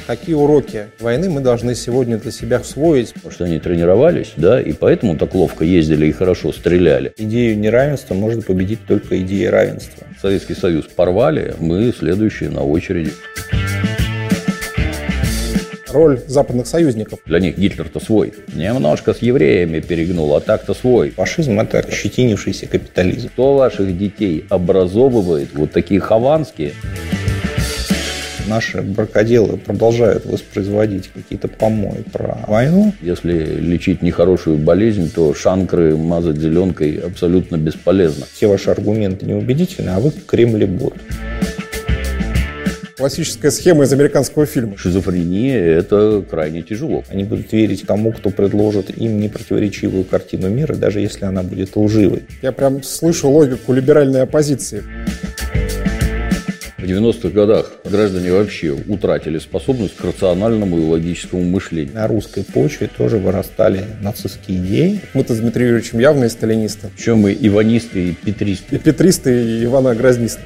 какие уроки войны мы должны сегодня для себя усвоить? Потому что они тренировались, да, и поэтому так ловко ездили и хорошо стреляли. Идею неравенства может победить только идея равенства. Советский Союз порвали, мы следующие на очереди. Роль западных союзников. Для них Гитлер-то свой. Немножко с евреями перегнул, а так-то свой. Фашизм – это ощетинившийся капитализм. Кто ваших детей образовывает, вот такие хованские? Наши бракоделы продолжают воспроизводить какие-то помои про войну. Если лечить нехорошую болезнь, то шанкры мазать зеленкой абсолютно бесполезно. Все ваши аргументы неубедительны, а вы Кремль-бот. Классическая схема из американского фильма. Шизофрения – это крайне тяжело. Они будут верить тому, кто предложит им непротиворечивую картину мира, даже если она будет лживой. Я прям слышу логику либеральной оппозиции. В 90-х годах граждане вообще утратили способность к рациональному и логическому мышлению. На русской почве тоже вырастали нацистские идеи. Мы-то с Дмитрием Юрьевичем явные сталинисты. Причем мы иванисты и петристы. И петристы, и Ивана Грознисты.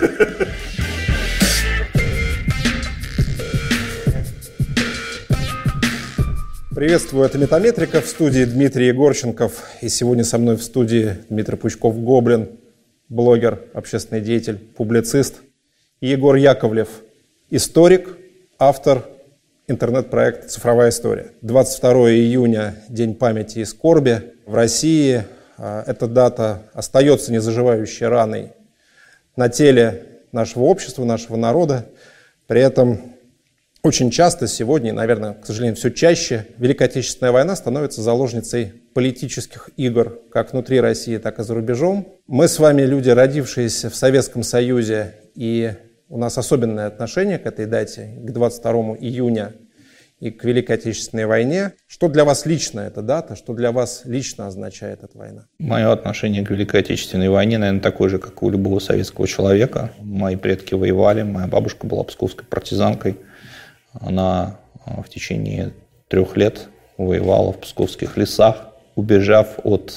Приветствую, это Метаметрика, в студии Дмитрий Егорченков. И сегодня со мной в студии Дмитрий Пучков-Гоблин, блогер, общественный деятель, публицист. И Егор Яковлев, историк, автор интернет-проекта «Цифровая история». 22 июня – День памяти и скорби. В России эта дата остается незаживающей раной на теле нашего общества, нашего народа. При этом очень часто сегодня, и, наверное, к сожалению, все чаще, Великая Отечественная война становится заложницей политических игр как внутри России, так и за рубежом. Мы с вами люди, родившиеся в Советском Союзе, и у нас особенное отношение к этой дате, к 22 июня и к Великой Отечественной войне. Что для вас лично эта дата, что для вас лично означает эта война? Мое отношение к Великой Отечественной войне, наверное, такое же, как у любого советского человека. Мои предки воевали, моя бабушка была псковской партизанкой. Она в течение 3 лет воевала в псковских лесах, убежав от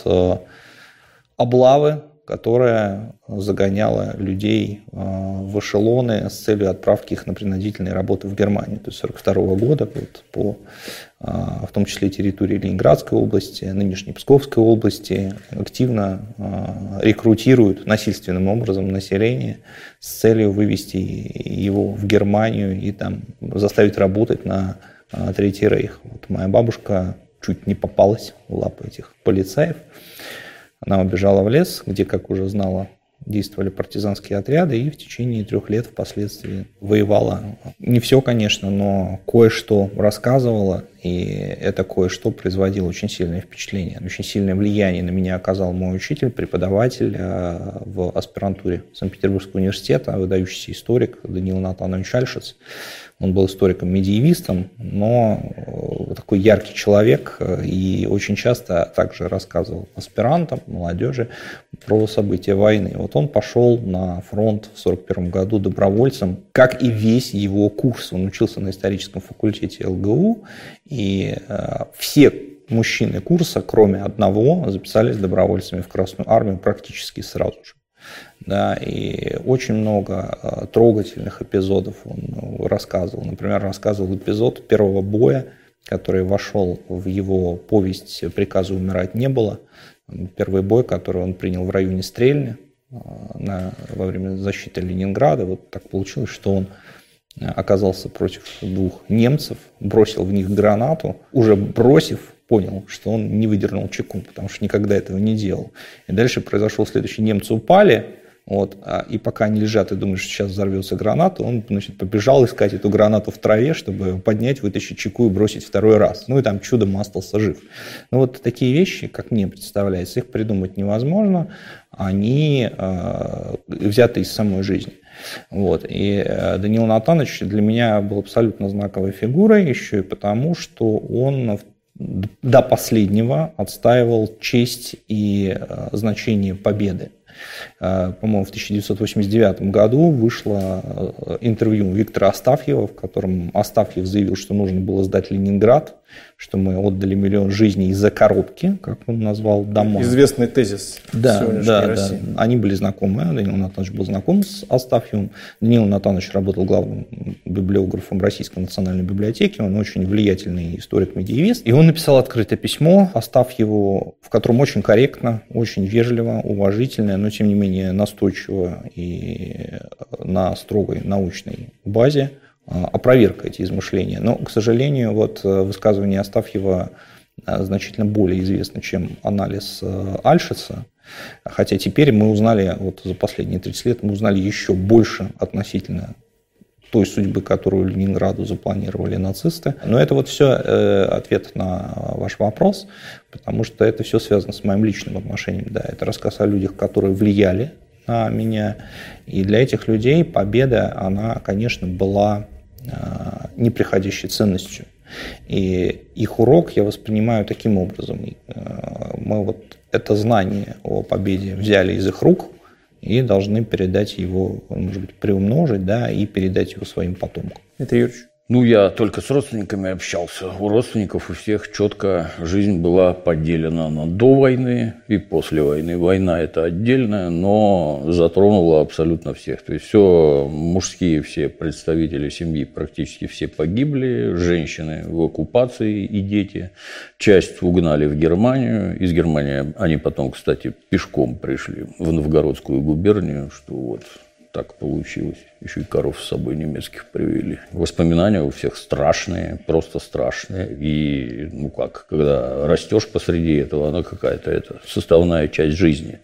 облавы, которая загоняла людей в эшелоны с целью отправки их на принудительные работы в Германию. То есть с 1942 года вот, в том числе территории Ленинградской области, нынешней Псковской области, активно рекрутируют насильственным образом население с целью вывести его в Германию и там заставить работать на Третий Рейх. Вот моя бабушка чуть не попалась в лапы этих полицаев. Она убежала в лес, где, как уже знала, действовали партизанские отряды, и в течение 3 лет впоследствии воевала. Не все, конечно, но кое-что рассказывала, и это кое-что производило очень сильное впечатление. Очень сильное влияние на меня оказал мой учитель, преподаватель в аспирантуре Санкт-Петербургского университета, выдающийся историк Даниил Натанович Альшиц. Он был историком-медиевистом, но такой яркий человек и очень часто также рассказывал аспирантам, молодежи про события войны. Вот он пошел на фронт в 1941 году добровольцем, как и весь его курс. Он учился на историческом факультете ЛГУ, и все мужчины курса, кроме одного, записались добровольцами в Красную армию практически сразу же. Да, и очень много трогательных эпизодов он рассказывал. Например, рассказывал эпизод первого боя, который вошел в его повесть «Приказа умирать не было». Первый бой, который он принял в районе Стрельны во время защиты Ленинграда. Вот так получилось, что он оказался против 2 немцев, бросил в них гранату, уже бросив, понял, что он не выдернул чеку, потому что никогда этого не делал. И дальше произошел следующий. Немцы упали, вот, и пока они лежат и думают, что сейчас взорвется граната, он, значит, побежал искать эту гранату в траве, чтобы поднять, вытащить чеку и бросить 2 раз. Ну и там чудом остался жив. Но вот такие вещи, как мне представляется, их придумать невозможно. Они взяты из самой жизни. Вот. И Даниил Натанович для меня был абсолютно знаковой фигурой, еще и потому, что он до последнего отстаивал честь и значение победы. По-моему, в 1989 году вышло интервью Виктора Астафьева, в котором Астафьев заявил, что нужно было сдать Ленинград, что мы отдали миллион жизней из-за коробки, как он назвал Дамон. Известный тезис сегодняшней России. Они были знакомы, Даниил Натанович был знаком с Астафьевым. Даниил Натанович работал главным библиографом Российской национальной библиотеки, он очень влиятельный историк-медиевист. И он написал открытое письмо Астафьеву, в котором очень корректно, очень вежливо, уважительно, но тем не менее настойчиво и на строгой научной базе опроверг эти измышления. Но, к сожалению, вот высказывание Астафьева значительно более известно, чем анализ Альшица. Хотя теперь мы узнали, вот за последние 30 лет, мы узнали еще больше относительно той судьбы, которую Ленинграду запланировали нацисты. Но это вот все ответ на ваш вопрос, потому что это все связано с моим личным отношением. Да, это рассказ о людях, которые влияли на меня. И для этих людей победа, она, конечно, была неприходящей ценностью. И их урок я воспринимаю таким образом. Мы вот это знание о победе взяли из их рук и должны передать его, может быть, приумножить, да, и передать его своим потомкам. Дмитрий Юрьевич. Ну, я только с родственниками общался. У родственников у всех четко жизнь была поделена на до войны и после войны. Война – это отдельная, но затронула абсолютно всех. То есть все мужские все представители семьи практически все погибли, женщины в оккупации и дети. Часть угнали в Германию. Из Германии они потом, кстати, пешком пришли в Новгородскую губернию, что вот так получилось. Еще и коров с собой немецких привели. Воспоминания у всех страшные, просто страшные. И, ну как, когда растешь посреди этого, она какая-то составная часть жизни.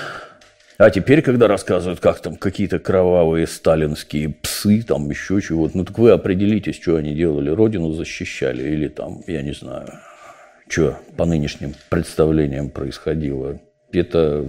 А теперь, когда рассказывают, как там какие-то кровавые сталинские псы, там еще чего-то, ну так вы определитесь, что они делали, родину защищали или там, я не знаю, что по нынешним представлениям происходило. Это,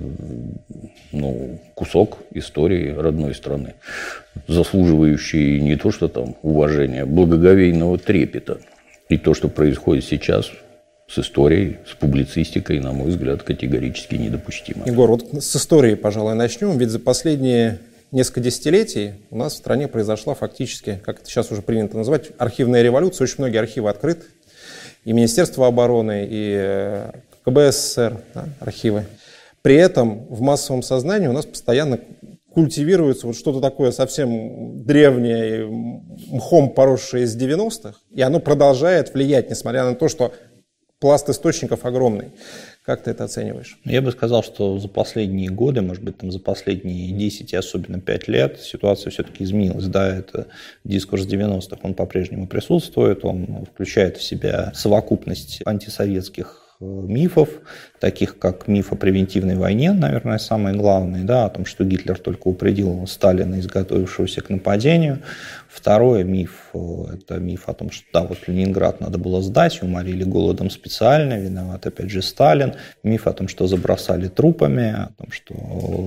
ну, кусок истории родной страны, заслуживающий не то что там уважения, благоговейного трепета. И то, что происходит сейчас с историей, с публицистикой, на мой взгляд, категорически недопустимо. Егор, вот с истории, пожалуй, начнем. Ведь за последние несколько десятилетий у нас в стране произошла фактически, как это сейчас уже принято называть, архивная революция. Очень многие архивы открыты. И Министерство обороны, и КГБ СССР, да, архивы. При этом в массовом сознании у нас постоянно культивируется вот что-то такое совсем древнее, мхом поросшее из 90-х, и оно продолжает влиять, несмотря на то, что пласт источников огромный. Как ты это оцениваешь? Я бы сказал, что за последние годы, может быть, там за последние 10 и особенно 5 лет ситуация все-таки изменилась. Да, это дискурс 90-х, он по-прежнему присутствует, он включает в себя совокупность антисоветских мифов, таких как миф о превентивной войне, наверное, самый главный, да, о том, что Гитлер только упредил Сталина, изготовившегося к нападению. Второй миф – это миф о том, что да, вот Ленинград надо было сдать, уморили голодом специально, виноват опять же Сталин. Миф о том, что забросали трупами, о том, что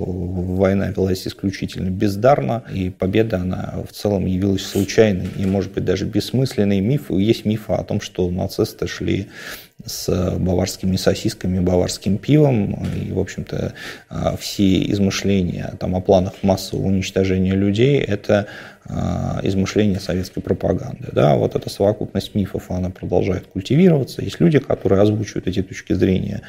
война велась исключительно бездарно, и победа, она в целом явилась случайной и, может быть, даже бессмысленной. Миф, есть миф о том, что нацисты шли с баварскими сосисками, баварским пивом, и, в общем-то, все измышления там, о планах массового уничтожения людей – это измышления советской пропаганды. Да? Вот эта совокупность мифов, она продолжает культивироваться. Есть люди, которые озвучивают эти точки зрения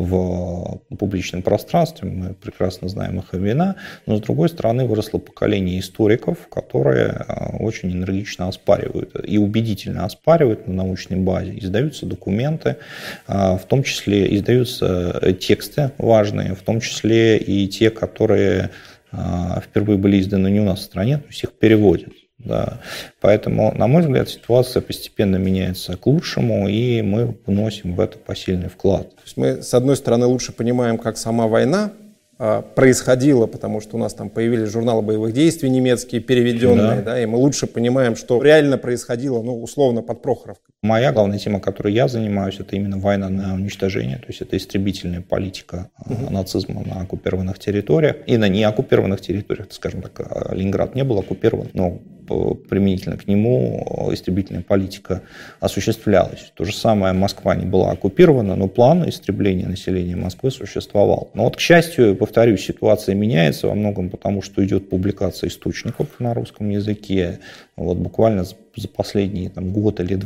в публичном пространстве, мы прекрасно знаем их имена, но, с другой стороны, выросло поколение историков, которые очень энергично оспаривают и убедительно оспаривают на научной базе. Издаются документы, в том числе издаются тексты важные, в том числе и те, которые впервые были изданы не у нас в стране, то есть их переводят. Да. Поэтому, на мой взгляд, ситуация постепенно меняется к лучшему, и мы вносим в это посильный вклад. То есть мы, с одной стороны, лучше понимаем, как сама война происходило, потому что у нас там появились журналы боевых действий немецкие, переведенные, да, и мы лучше понимаем, что реально происходило, ну, условно, под Прохоровкой. Моя главная тема, которой я занимаюсь, это именно война на уничтожение, то есть это истребительная политика нацизма на оккупированных территориях и на неоккупированных территориях, скажем так, Ленинград не был оккупирован, но применительно к нему истребительная политика осуществлялась. То же самое Москва не была оккупирована, но план истребления населения Москвы существовал. Но вот, к счастью, повторюсь, ситуация меняется во многом потому, что идет публикация источников на русском языке. Вот буквально за последний год или два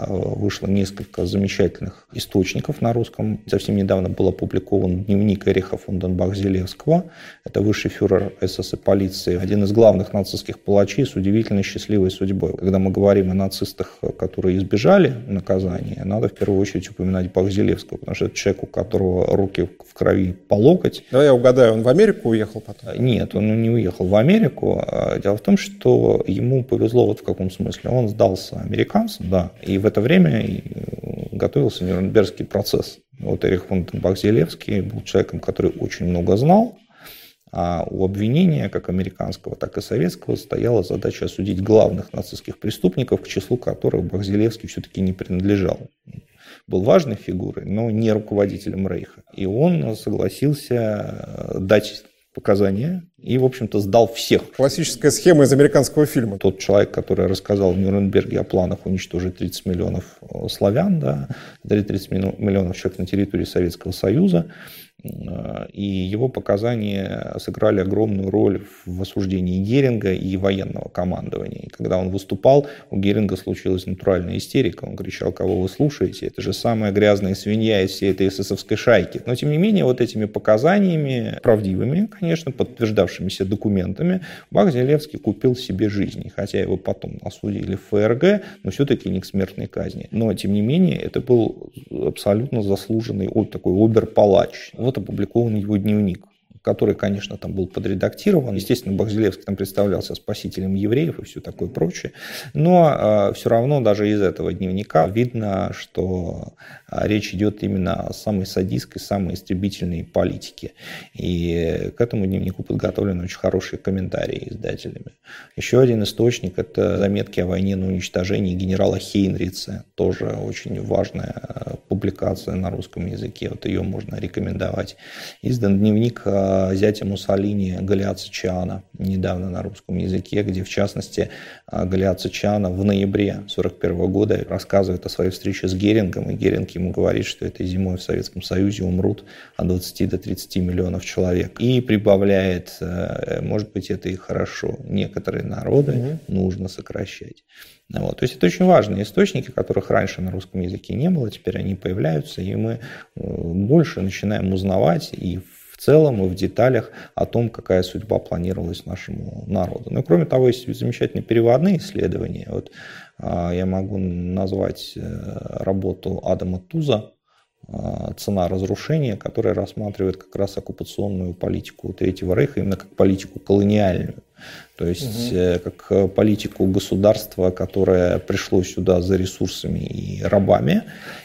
вышло несколько замечательных источников на русском. Совсем недавно был опубликован дневник Эриха фон ден Бах-Зилевского. Это высший фюрер СС и полиции, один из главных нацистских палачей с удивительно счастливой судьбой. Когда мы говорим о нацистах, которые избежали наказания, надо в первую очередь упоминать Бах-Зилевского, потому что это человек, у которого руки в крови по локоть. Да, я угадаю, он в Америку уехал потом? Нет, он не уехал в Америку. Дело в том, что ему повезло вот в каком смысле. Он сдался американцам, да, и в это время готовился Нюрнбергский процесс. Вот Эрих фон ден Бах-Зилевский был человеком, который очень много знал, а у обвинения, как американского, так и советского, стояла задача осудить главных нацистских преступников, к числу которых Бах-Зилевский все-таки не принадлежал. Был важной фигурой, но не руководителем Рейха. И он согласился дать показания и, в общем-то, сдал всех. Классическая схема из американского фильма. Тот человек, который рассказал в Нюрнберге о планах уничтожить 30 миллионов славян, да, 30 миллионов человек на территории Советского Союза, и его показания сыграли огромную роль в осуждении Геринга и военного командования. И когда он выступал, у Геринга случилась натуральная истерика. Он кричал: кого вы слушаете? Это же самая грязная свинья из всей этой эсэсовской шайки. Но, тем не менее, вот этими показаниями, правдивыми, конечно, подтверждавшимися документами, Бах-Зилевский купил себе жизнь. И хотя его потом осудили в ФРГ, но все-таки не к смертной казни. Но, тем не менее, это был абсолютно заслуженный такой обер-палач. Вот опубликован его дневник, который, конечно, там был подредактирован. Естественно, Бах-Зилевский там представлялся спасителем евреев и все такое прочее. Но все равно даже из этого дневника видно, что речь идет именно о самой садистской, самой истребительной политике. И к этому дневнику подготовлены очень хорошие комментарии издателями. Еще один источник – это заметки о войне на уничтожение генерала Хейнрица. Тоже очень важная публикация на русском языке. Вот ее можно рекомендовать. Издан дневник зятя Муссолини Галиат Сачиана, недавно на русском языке, где, в частности, Галиат Сачиана в ноябре 1941 года рассказывает о своей встрече с Герингом, и Геринг ему говорит, что этой зимой в Советском Союзе умрут от 20 до 30 миллионов человек. И прибавляет: может быть, это и хорошо, некоторые народы нужно сокращать. Вот. То есть это очень важные источники, которых раньше на русском языке не было, теперь они появляются, и мы больше начинаем узнавать и в целом и в деталях о том, какая судьба планировалась нашему народу. Ну и кроме того, есть замечательные переводные исследования. Вот, я могу назвать работу Адама Туза «Цена разрушения», которая рассматривает как раз оккупационную политику Третьего Рейха именно как политику колониальную. То есть как политику государства, которое пришло сюда за ресурсами и рабами,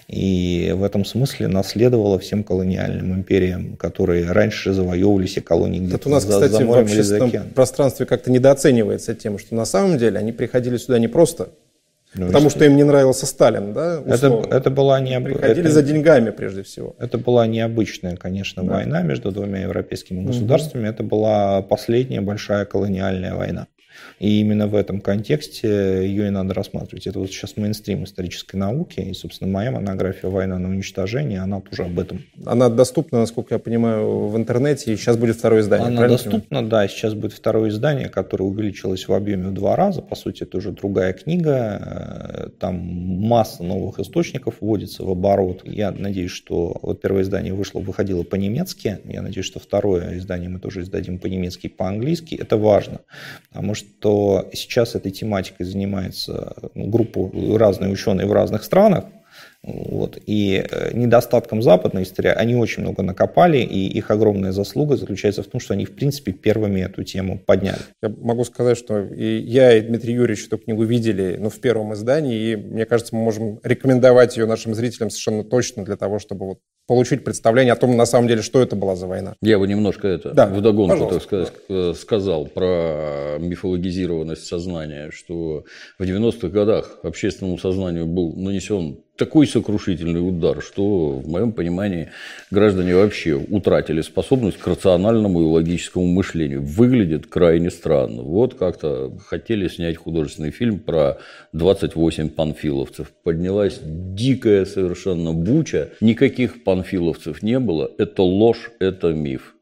и в этом смысле наследовало всем колониальным империям, которые раньше завоевывали все колонии где-то за морем или за океаном. Это у нас, кстати, в общественном пространстве как-то недооценивается тем, что на самом деле они приходили сюда не просто потому что им не нравился Сталин, да? Это была приходили за деньгами прежде всего. Это была необычная, конечно, война между двумя европейскими государствами. Это была последняя большая колониальная война. И именно в этом контексте ее и надо рассматривать. Это вот сейчас мейнстрим исторической науки. И, собственно, моя монография «Война на уничтожение», она тоже об этом. Она доступна, насколько я понимаю, в интернете. И сейчас будет второе издание. Она доступна, да. Сейчас будет второе издание, которое увеличилось в объеме в 2 раза. По сути, это уже другая книга. Там масса новых источников вводится в оборот. Я надеюсь, что вот первое издание выходило по-немецки. Я надеюсь, что второе издание мы тоже издадим по-немецки и по-английски. Это важно, потому что сейчас этой тематикой занимается группа разные ученые в разных странах. Вот. И недостатком западной истории они очень много накопали, и их огромная заслуга заключается в том, что они, в принципе, первыми эту тему подняли. Я могу сказать, что и я, и Дмитрий Юрьевич эту книгу видели в первом издании, и мне кажется, мы можем рекомендовать ее нашим зрителям совершенно точно для того, чтобы получить представление о том, на самом деле, что это была за война. Я бы немножко вдогонку, так сказать, сказал про мифологизированность сознания, что в 90-х годах общественному сознанию был нанесен такой сокрушительный удар, что, в моем понимании, граждане вообще утратили способность к рациональному и логическому мышлению. Выглядит крайне странно. Вот как-то хотели снять художественный фильм про 28 панфиловцев. Поднялась дикая совершенно буча. Никаких панфиловцев не было. Это ложь, это миф.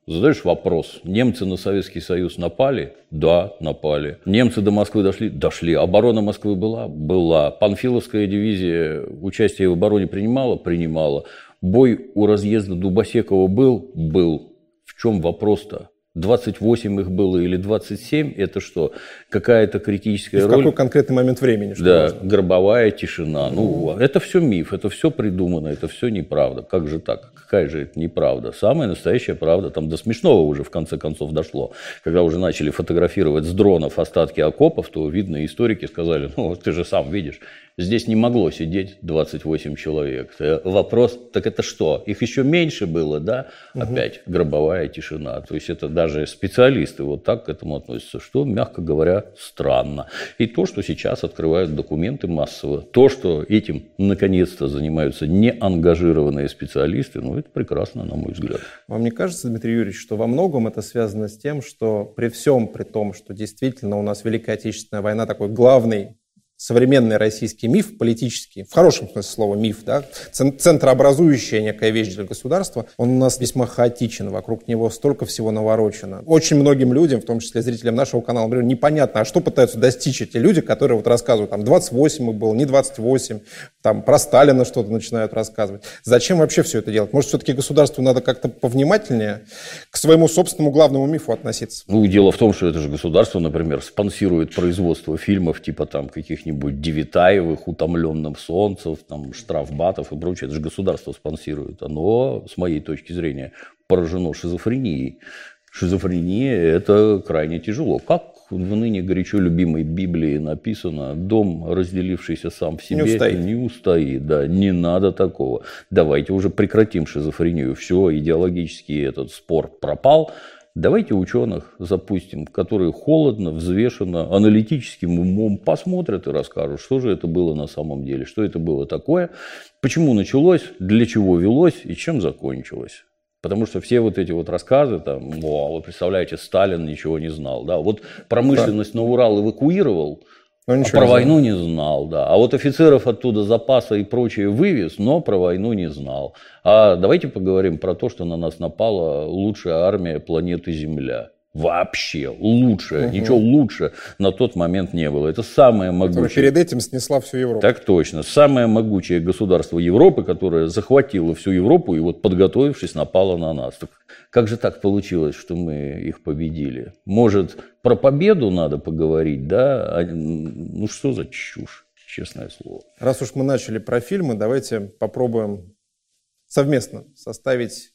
Задаешь вопрос. Немцы на Советский Союз напали? Да, напали. Немцы до Москвы дошли? Дошли. Оборона Москвы была? Была. Панфиловская дивизия участие в обороне принимала? Принимала. Бой у разъезда Дубосекова был? Был. В чем вопрос-то? 28 их было или 27, это что? Какая-то критическая роль? В какой конкретный момент времени? Да, важно? Гробовая тишина. Ну, это все миф, это все придумано, это все неправда. Как же так? Какая же это неправда? Самая настоящая правда. Там до смешного уже в конце концов дошло. Когда уже начали фотографировать с дронов остатки окопов, то, видно, историки сказали, ну, ты же сам видишь, здесь не могло сидеть 28 человек. Вопрос, так это что? Их еще меньше было, да? Опять гробовая тишина. То есть это даже специалисты вот так к этому относятся, что, мягко говоря, странно. И то, что сейчас открывают документы массово, то, что этим наконец-то занимаются неангажированные специалисты, ну, это прекрасно, на мой взгляд. Вам не кажется, Дмитрий Юрьевич, что во многом это связано с тем, что при том, что действительно у нас Великая Отечественная война такой главный современный российский миф, политический, в хорошем смысле слова миф, да, центрообразующая некая вещь для государства, он у нас весьма хаотичен, вокруг него столько всего наворочено. Очень многим людям, в том числе зрителям нашего канала, например, непонятно, а что пытаются достичь эти люди, которые вот рассказывают, там, 28 было, не 28, там, про Сталина что-то начинают рассказывать. Зачем вообще все это делать? Может, все-таки государству надо как-то повнимательнее к своему собственному главному мифу относиться? Ну, дело в том, что это же государство, например, спонсирует производство фильмов типа там каких-нибудь Девятаевых, Утомленным Солнцев, там, Штрафбатов и прочее. Это же государство спонсирует. Оно, с моей точки зрения, поражено шизофренией. Шизофрения – это крайне тяжело. Как в ныне горячо любимой Библии написано, дом, разделившийся сам в себе, не устоит. Да, не надо такого. Давайте уже прекратим шизофрению. Все, идеологический этот спор пропал. Давайте ученых запустим, которые холодно, взвешенно, аналитическим умом посмотрят и расскажут, что же это было на самом деле, что это было такое, почему началось, для чего велось и чем закончилось. Потому что все вот эти вот рассказы, там, вы представляете, Сталин ничего не знал. Да? Вот промышленность на Урал эвакуировал, а про войну не знал, да. А вот офицеров оттуда запаса и прочее вывез, но про войну не знал. А давайте поговорим про то, что на нас напала лучшая армия планеты Земля. Вообще лучшая. Ничего лучше на тот момент не было. Это самое могучее. Перед этим снесла всю Европу. Так точно. Самое могучее государство Европы, которое захватило всю Европу и вот, подготовившись, напало на нас. Так как же так получилось, что мы их победили? Может, про победу надо поговорить, да? Ну что за чушь, честное слово. Раз уж мы начали про фильмы, давайте попробуем совместно составить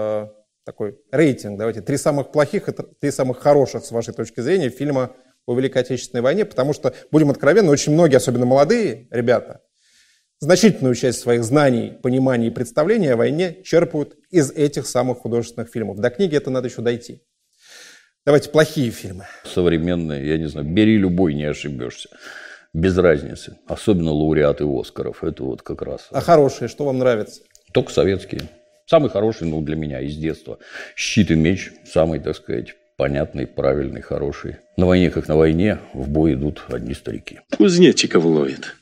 такой рейтинг. Давайте 3 самых плохих и 3 самых хороших, с вашей точки зрения, фильма о Великой Отечественной войне, потому что, будем откровенны, очень многие, особенно молодые ребята, значительную часть своих знаний, пониманий и представлений о войне черпают из этих самых художественных фильмов. До книги это надо еще дойти. Давайте плохие фильмы. Современные, я не знаю, бери любой, не ошибешься. Без разницы. Особенно лауреаты Оскаров. Это вот как раз. А хорошие, что вам нравится? Только советские. Самый хороший, ну, для меня из детства. «Щит и меч». Самый, так сказать, понятный, правильный, хороший. На войне, как на войне, в бой идут одни старики. Кузнечиков ловит.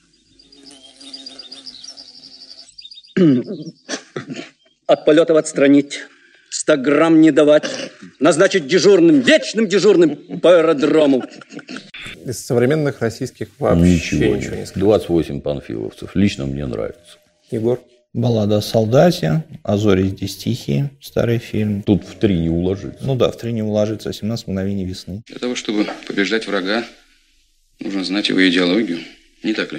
От полетов отстранить. 100 грамм не давать. Назначить дежурным, вечным дежурным по аэродрому. Из современных российских вообще ничего не скажу. 28 панфиловцев. Лично мне нравится. Егор? «Баллада о солдате», «А зори здесь тихие», старый фильм. Тут в 3 не уложится. Ну да, в 3 не уложится, 17 мгновений весны. Для того, чтобы побеждать врага, нужно знать его идеологию. Не так ли?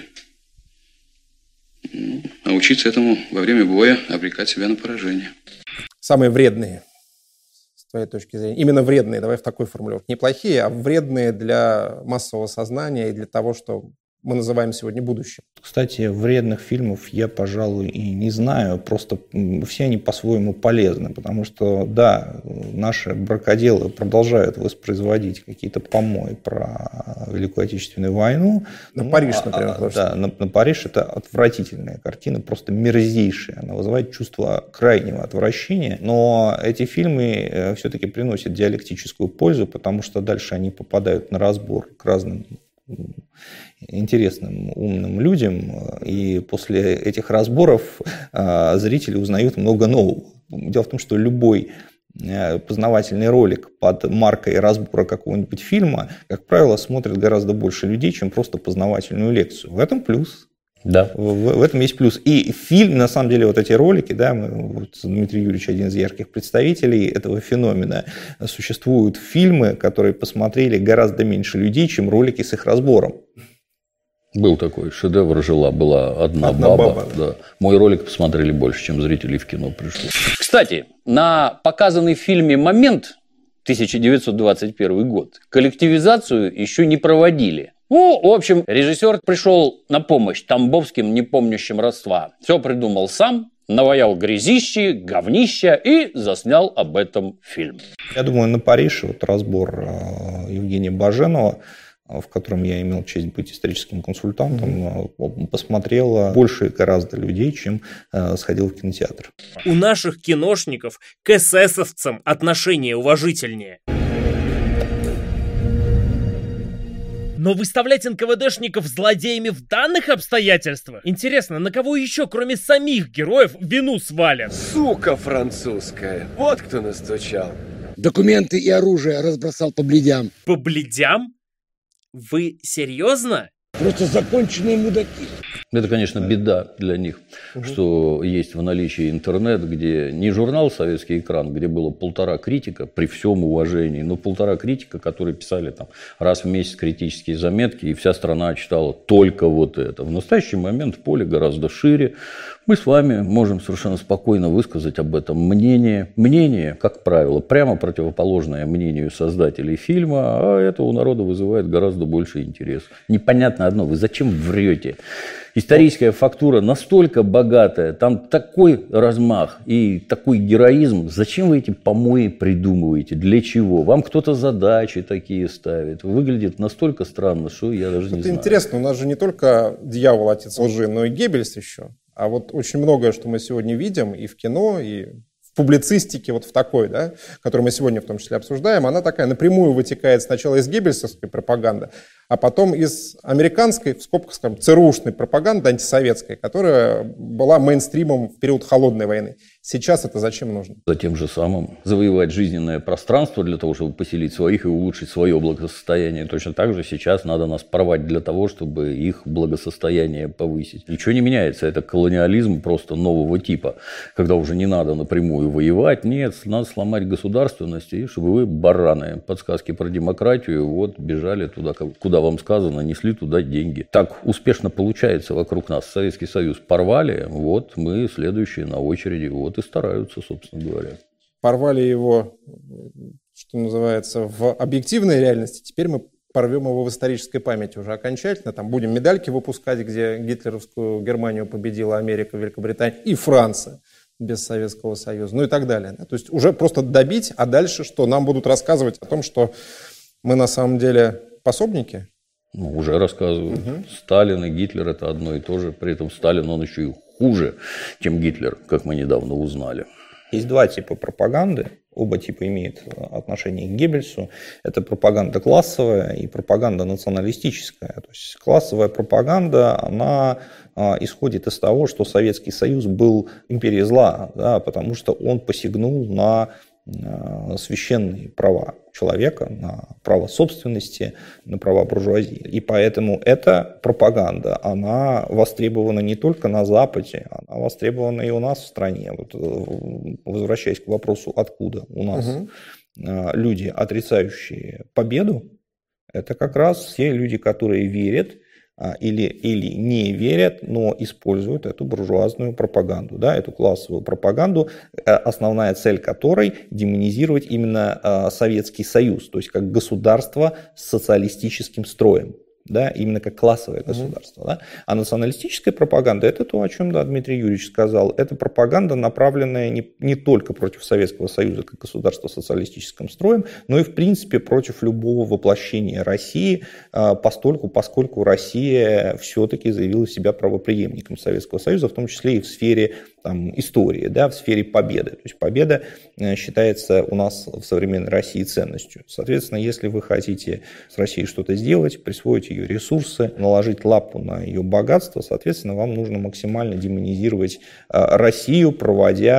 А учиться этому во время боя, обрекать себя на поражение. Самые вредные, с твоей точки зрения. Именно вредные, давай в такой формулировке. Не плохие, а вредные для массового сознания и для того, что мы называем сегодня будущим. Кстати, вредных фильмов я, пожалуй, и не знаю. Просто все они по-своему полезны. Потому что, да, наши бракоделы продолжают воспроизводить какие-то помои про Великую Отечественную войну. На Париж, например. Да, на Париж это отвратительная картина, просто мерзейшая. Она вызывает чувство крайнего отвращения. Но эти фильмы все-таки приносят диалектическую пользу, потому что дальше они попадают на разбор к разным интересным, умным людям, и после этих разборов зрители узнают много нового. Дело в том, что любой познавательный ролик под маркой разбора какого-нибудь фильма, как правило, смотрят гораздо больше людей, чем просто познавательную лекцию. В этом плюс. Да. В этом есть плюс. И фильм, на самом деле, вот эти ролики, да, Дмитрий Юрьевич один из ярких представителей этого феномена. Существуют фильмы, которые посмотрели гораздо меньше людей, чем ролики с их разбором. Был такой шедевр, была одна баба. Да. Мой ролик посмотрели больше, чем зрителей в кино пришло. Кстати, на показанный в фильме «Момент» 1921 год коллективизацию еще не проводили. Ну, в общем, режиссер пришел на помощь тамбовским непомнящим родства. Все придумал сам, наваял грязищи, говнища и заснял об этом фильм. Я думаю, на Париж вот разбор Евгения Баженова, в котором я имел честь быть историческим консультантом, посмотрело больше гораздо людей, чем сходил в кинотеатр. У наших киношников к эсэсовцам отношение уважительнее. Но выставлять НКВДшников злодеями в данных обстоятельствах? Интересно, на кого еще, кроме самих героев, вину свалят? Сука французская, вот кто настучал. Документы и оружие разбросал по бледям. По бледям? Вы серьезно? Просто законченные мудаки. Это, конечно, беда для них, что есть в наличии интернет, где не журнал «Советский экран», где было 1,5 критика, при всем уважении, но 1,5 критика, которые писали там раз в месяц критические заметки, и вся страна читала только вот это. В настоящий момент поле гораздо шире. Мы с вами можем совершенно спокойно высказать об этом мнение. Мнение, как правило, прямо противоположное мнению создателей фильма, а это у народа вызывает гораздо больше интерес. Непонятно одно, вы зачем врете? Историческая фактура настолько богатая, там такой размах и такой героизм. Зачем вы эти помои придумываете? Для чего? Вам кто-то задачи такие ставит. Выглядит настолько странно, что я даже не знаю. Это интересно, у нас же не только дьявол, отец лжи, но и Геббельс еще. А вот очень многое, что мы сегодня видим и в кино, и в публицистике, вот в такой, да, которую мы сегодня в том числе обсуждаем, она такая напрямую вытекает сначала из геббельсовской пропаганды, а потом из американской, в скобках, скажем, ЦРУшной пропаганды антисоветской, которая была мейнстримом в период Холодной войны. Сейчас это зачем нужно? За тем же самым завоевать жизненное пространство для того, чтобы поселить своих и улучшить свое благосостояние. Точно так же сейчас надо нас порвать для того, чтобы их благосостояние повысить. Ничего не меняется. Это колониализм просто нового типа, когда уже не надо напрямую воевать. Нет, надо сломать государственность, и чтобы вы, бараны, подсказки про демократию, вот бежали туда, куда вам сказано, несли туда деньги. Так успешно получается вокруг нас. Советский Союз порвали, вот мы следующие на очереди, вот и стараются, собственно говоря. Порвали его, что называется, в объективной реальности, теперь мы порвем его в исторической памяти уже окончательно. Там будем медальки выпускать, где гитлеровскую Германию победила Америка, Великобритания и Франция без Советского Союза, ну и так далее. То есть уже просто добить, а дальше что? Нам будут рассказывать о том, что мы на самом деле пособники? Ну, уже рассказывают. Сталин и Гитлер – это одно и то же. При этом Сталин, он еще и хуже, чем Гитлер, как мы недавно узнали. Есть два типа пропаганды. Оба типа имеют отношение к Геббельсу. Это пропаганда классовая и пропаганда националистическая. То есть классовая пропаганда, она исходит из того, что Советский Союз был империей зла, да, потому что он посягнул на священные права человека, на право собственности, на права буржуазии. И поэтому эта пропаганда, она востребована не только на Западе, она востребована и у нас в стране. Вот, возвращаясь к вопросу, откуда у нас люди, отрицающие победу, это как раз все люди, которые верят или не верят, но используют эту буржуазную пропаганду, да, эту классовую пропаганду, основная цель которой демонизировать именно Советский Союз, то есть как государство с социалистическим строем. Да, именно как классовое государство. Да? А националистическая пропаганда – это то, о чем Дмитрий Юрьевич сказал. Это пропаганда, направленная не только против Советского Союза как государства с социалистическим строем, но и, в принципе, против любого воплощения России, поскольку Россия все-таки заявила себя правопреемником Советского Союза, в том числе и в сфере истории, да, в сфере победы. То есть победа считается у нас в современной России ценностью. Соответственно, если вы хотите с Россией что-то сделать, присвоить ее ресурсы, наложить лапу на ее богатство, соответственно, вам нужно максимально демонизировать Россию, проводя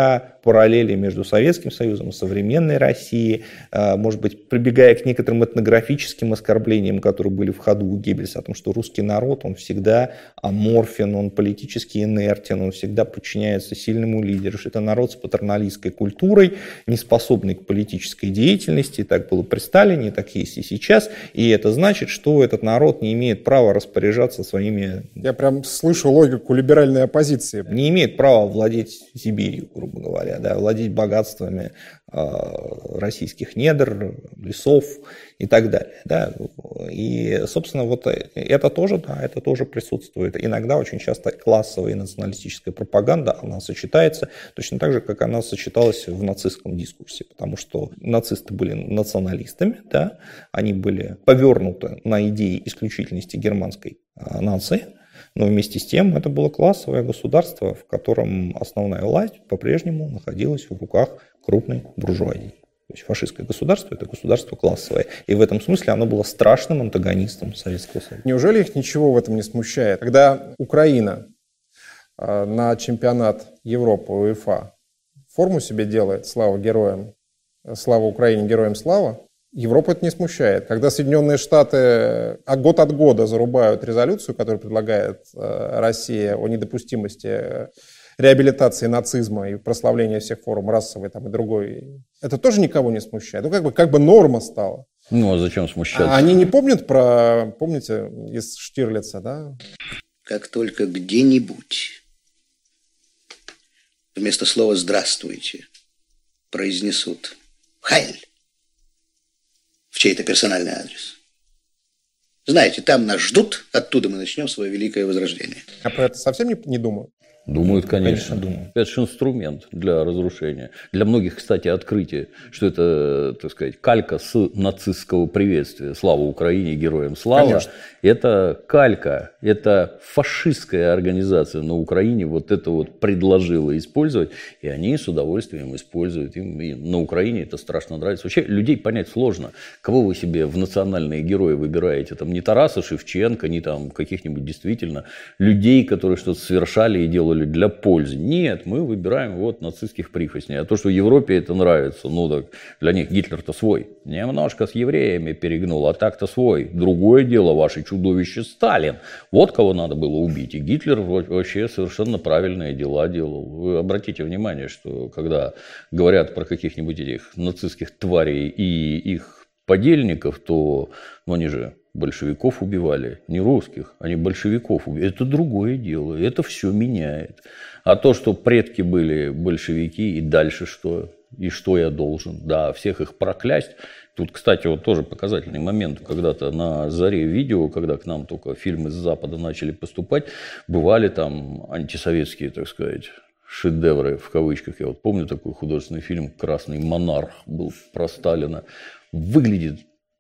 параллели между Советским Союзом и современной Россией, может быть, прибегая к некоторым этнографическим оскорблениям, которые были в ходу у Геббельса, о том, что русский народ, он всегда аморфен, он политически инертен, он всегда подчиняется сильному лидеру, что это народ с патерналистской культурой, не способный к политической деятельности, так было при Сталине, так есть и сейчас, и это значит, что этот народ не имеет права распоряжаться своими... Я прям слышу логику либеральной оппозиции. Не имеет права владеть Сибирью, грубо говоря, да, владеть богатствами российских недр, лесов и так далее. Да. И, собственно, вот это тоже, да, это тоже присутствует. Иногда очень часто классовая и националистическая пропаганда, она сочетается точно так же, как она сочеталась в нацистском дискурсе, потому что нацисты были националистами, да, они были повернуты на идеи исключительности германской нации, но вместе с тем это было классовое государство, в котором основная власть по-прежнему находилась в руках крупной буржуазии. То есть фашистское государство – это государство классовое. И в этом смысле оно было страшным антагонистом Советского Союза. Неужели их ничего в этом не смущает? Когда Украина на чемпионат Европы УЕФА форму себе делает «Слава героям», «Слава Украине, героям слава», Европу это не смущает. Когда Соединенные Штаты год от года зарубают резолюцию, которую предлагает Россия о недопустимости реабилитации нацизма и прославления всех форм расовой там, и другой, это тоже никого не смущает. Ну, как бы норма стала. Ну, а зачем смущаться? А они не помнят помните, из Штирлица, да? Как только где-нибудь вместо слова «здравствуйте» произнесут «Хайль» в чей-то персональный адрес. Знаете, там нас ждут, оттуда мы начнем свое великое возрождение. А про это совсем не думают? Думают, конечно. Думают. Это же инструмент для разрушения. Для многих, кстати, открытие, что это, так сказать, калька с нацистского приветствия. Слава Украине, героям слава. Конечно. Это калька, это фашистская организация на Украине вот это вот предложила использовать, и они с удовольствием используют. Им и на Украине это страшно нравится. Вообще людей понять сложно. Кого вы себе в национальные герои выбираете? Там не Тараса Шевченко, не там каких-нибудь действительно людей, которые что-то совершали и делали для пользы. Нет, мы выбираем вот нацистских прихвостней. А то, что в Европе это нравится, ну так для них Гитлер-то свой. Немножко с евреями перегнул, а так-то свой. Другое дело, ваше чудовище Сталин. Вот кого надо было убить. И Гитлер вообще совершенно правильные дела делал. Вы обратите внимание, что когда говорят про каких-нибудь этих нацистских тварей и их подельников, то они же большевиков убивали, не русских, они большевиков убивали. Это другое дело, это все меняет. А то, что предки были большевики, и дальше что? И что я должен? Да, всех их проклясть. Тут, кстати, вот тоже показательный момент. Когда-то на заре видео, когда к нам только фильмы с Запада начали поступать, бывали там антисоветские, так сказать, шедевры, в кавычках. Я вот помню такой художественный фильм «Красный монарх» был про Сталина. Выглядит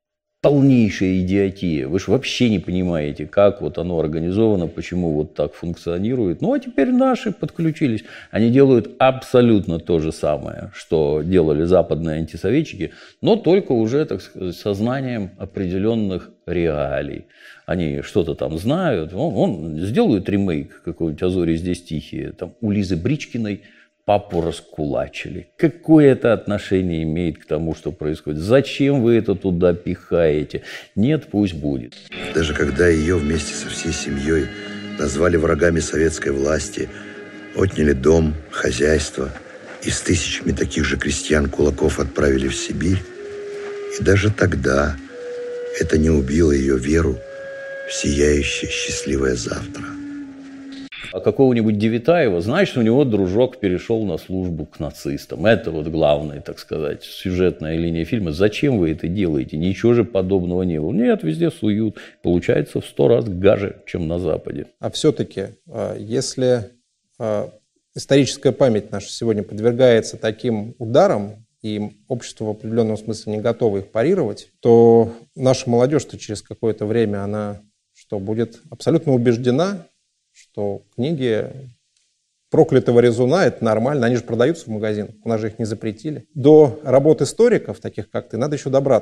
полнейшая идиотия. Вы же вообще не понимаете, как вот оно организовано, почему вот так функционирует. Ну, а теперь наши подключились. Они делают абсолютно то же самое, что делали западные антисоветчики, но только уже, так сказать, сознанием определенных реалий. Они что-то там знают. Сделают ремейк какой-нибудь «А зори здесь тихие». Там у Лизы Бричкиной папу раскулачили. Какое это отношение имеет к тому, что происходит? Зачем вы это туда пихаете? Нет, пусть будет. Даже когда ее вместе со всей семьей назвали врагами советской власти, отняли дом, хозяйство и с тысячами таких же крестьян-кулаков отправили в Сибирь, и даже тогда это не убило ее веру в сияющее счастливое завтра. А какого-нибудь Девятаева, знаешь, у него дружок перешел на службу к нацистам. Это вот главная, так сказать, сюжетная линия фильма. Зачем вы это делаете? Ничего же подобного не было. Нет, везде суют. Получается в 100 раз гаже, чем на Западе. А все-таки, если историческая память наша сегодня подвергается таким ударам, и общество в определенном смысле не готово их парировать, то наша молодежь-то через какое-то время, она что, будет абсолютно убеждена, что книги проклятого Резуна – это нормально, они же продаются в магазинах, у нас же их не запретили. До работ историков, таких как ты, надо еще добраться.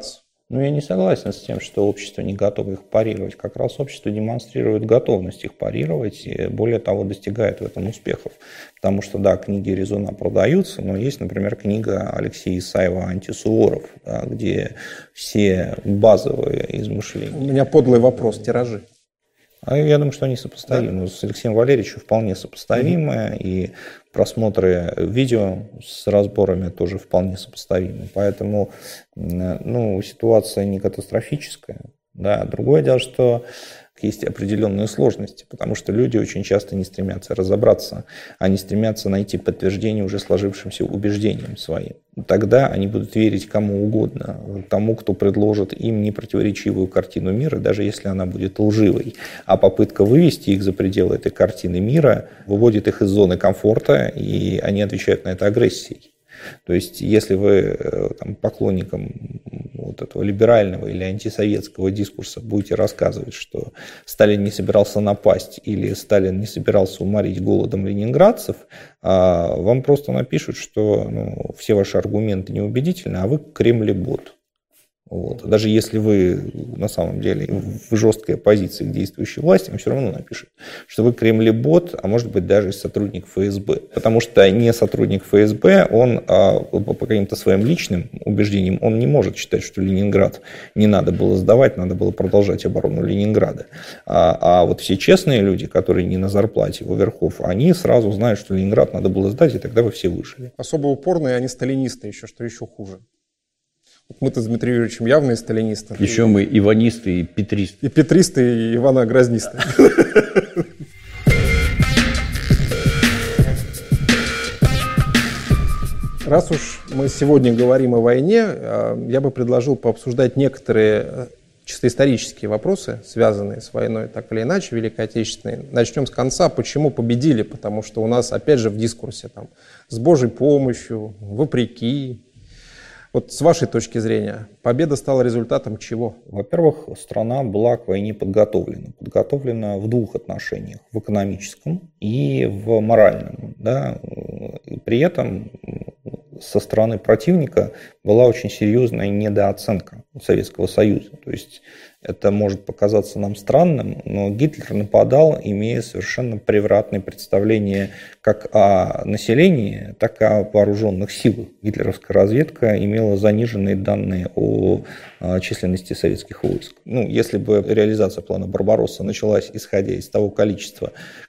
Ну, я не согласен с тем, что общество не готово их парировать. Как раз общество демонстрирует готовность их парировать и, более того, достигает в этом успехов. Потому что, да, книги Резуна продаются, но есть, например, книга Алексея Исаева «Антисуворов», да, где все базовые измышления. У меня подлый вопрос, тиражи. Я думаю, что они сопоставимы. Да? С Алексеем Валерьевичем вполне сопоставимы, и просмотры видео с разборами тоже вполне сопоставимы. Поэтому ситуация не катастрофическая. Да. Другое дело, что есть определенные сложности, потому что люди очень часто не стремятся разобраться, они стремятся найти подтверждение уже сложившимся убеждениям своим. Тогда они будут верить кому угодно, тому, кто предложит им непротиворечивую картину мира, даже если она будет лживой. А попытка вывести их за пределы этой картины мира выводит их из зоны комфорта, и они отвечают на это агрессией. То есть, если вы поклонникам вот этого либерального или антисоветского дискурса будете рассказывать, что Сталин не собирался напасть или Сталин не собирался уморить голодом ленинградцев, вам просто напишут, что все ваши аргументы неубедительны, а вы кремлебот. Вот. Даже если вы на самом деле в жесткой оппозиции к действующей власти, вам все равно напишут, что вы кремлебот, а может быть даже сотрудник ФСБ. Потому что не сотрудник ФСБ, он по каким-то своим личным убеждениям, он не может считать, что Ленинград не надо было сдавать, надо было продолжать оборону Ленинграда. А вот все честные люди, которые не на зарплате у верхов, они сразу знают, что Ленинград надо было сдать, и тогда бы все вышли. Особо упорные они сталинисты еще, что еще хуже. Мы-то с Дмитрием Юрьевичем явные сталинисты. Еще мы иванисты и петристы. И петристы, и ивано-грознисты. Раз уж мы сегодня говорим о войне, я бы предложил пообсуждать некоторые чисто исторические вопросы, связанные с войной, так или иначе, Великой Отечественной. Начнем с конца. Почему победили? Потому что у нас, опять же, в дискурсе с Божьей помощью, вопреки. Вот с вашей точки зрения, победа стала результатом чего? Во-первых, страна была к войне подготовлена. Подготовлена в двух отношениях. В экономическом и в моральном. Да? И при этом со стороны противника была очень серьезная недооценка Советского Союза. То есть это может показаться нам странным, но Гитлер нападал, имея совершенно превратное представление как о населении, так и о вооруженных силах. Гитлеровская разведка имела заниженные данные о численности советских войск. Если бы реализация плана Барбаросса началась исходя из того количества,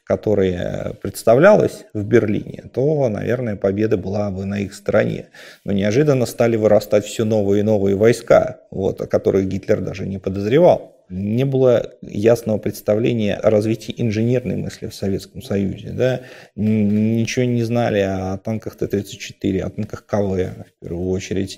которое представлялось в Берлине, то, наверное, победа была бы на их стороне. Но неожиданно стали вырастать все новые и новые войска, о которых Гитлер даже не подозревал. Не было ясного представления о развитии инженерной мысли в Советском Союзе. Да? Ничего не знали о танках Т-34, о танках КВ, в первую очередь.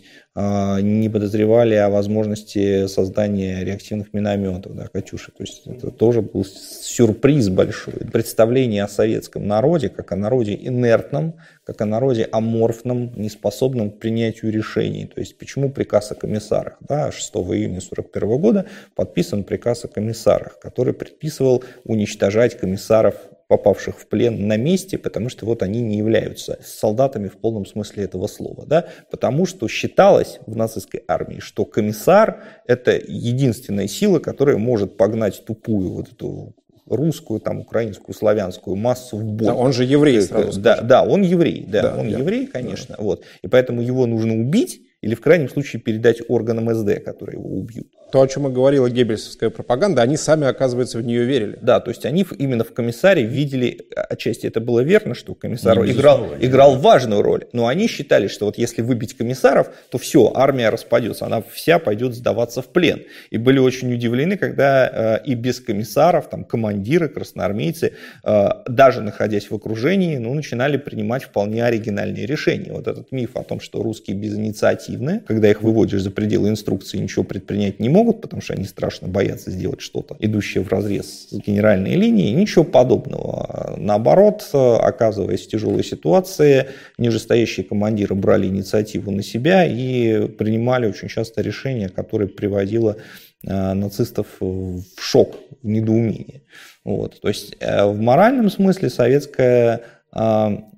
Не подозревали о возможности создания реактивных минометов, да, «Катюши». То есть это тоже был сюрприз большой. Представление о советском народе, как о народе инертном, как о народе аморфном, неспособном к принятию решений. То есть почему приказ о комиссарах? Да, 6 июня 1941 года подписан приказ о комиссарах, который предписывал уничтожать комиссаров, попавших в плен на месте, потому что они не являются солдатами в полном смысле этого слова. Да? Потому что считалось в нацистской армии, что комиссар – это единственная сила, которая может погнать тупую эту русскую, украинскую, славянскую массу в бой. Да, он же еврей, сразу да, он еврей, еврей, конечно. Да. И поэтому его нужно убить или в крайнем случае передать органам СД, которые его убьют. То, о чем и говорила геббельсовская пропаганда, они сами, оказывается, в нее верили. Да, то есть они именно в комиссаре видели, отчасти это было верно, что комиссар играл важную роль, но они считали, что если выбить комиссаров, то все, армия распадется, она вся пойдет сдаваться в плен. И были очень удивлены, когда и без комиссаров, командиры, красноармейцы, даже находясь в окружении, начинали принимать вполне оригинальные решения. Вот этот миф о том, что русские безинициативны, когда их выводишь за пределы инструкции, ничего предпринять не могут, потому что они страшно боятся сделать что-то, идущее вразрез с генеральной линией. Ничего подобного. Наоборот, оказываясь в тяжелой ситуации, нижестоящие командиры брали инициативу на себя и принимали очень часто решения, которое приводило нацистов в шок, в недоумение. То есть в моральном смысле советская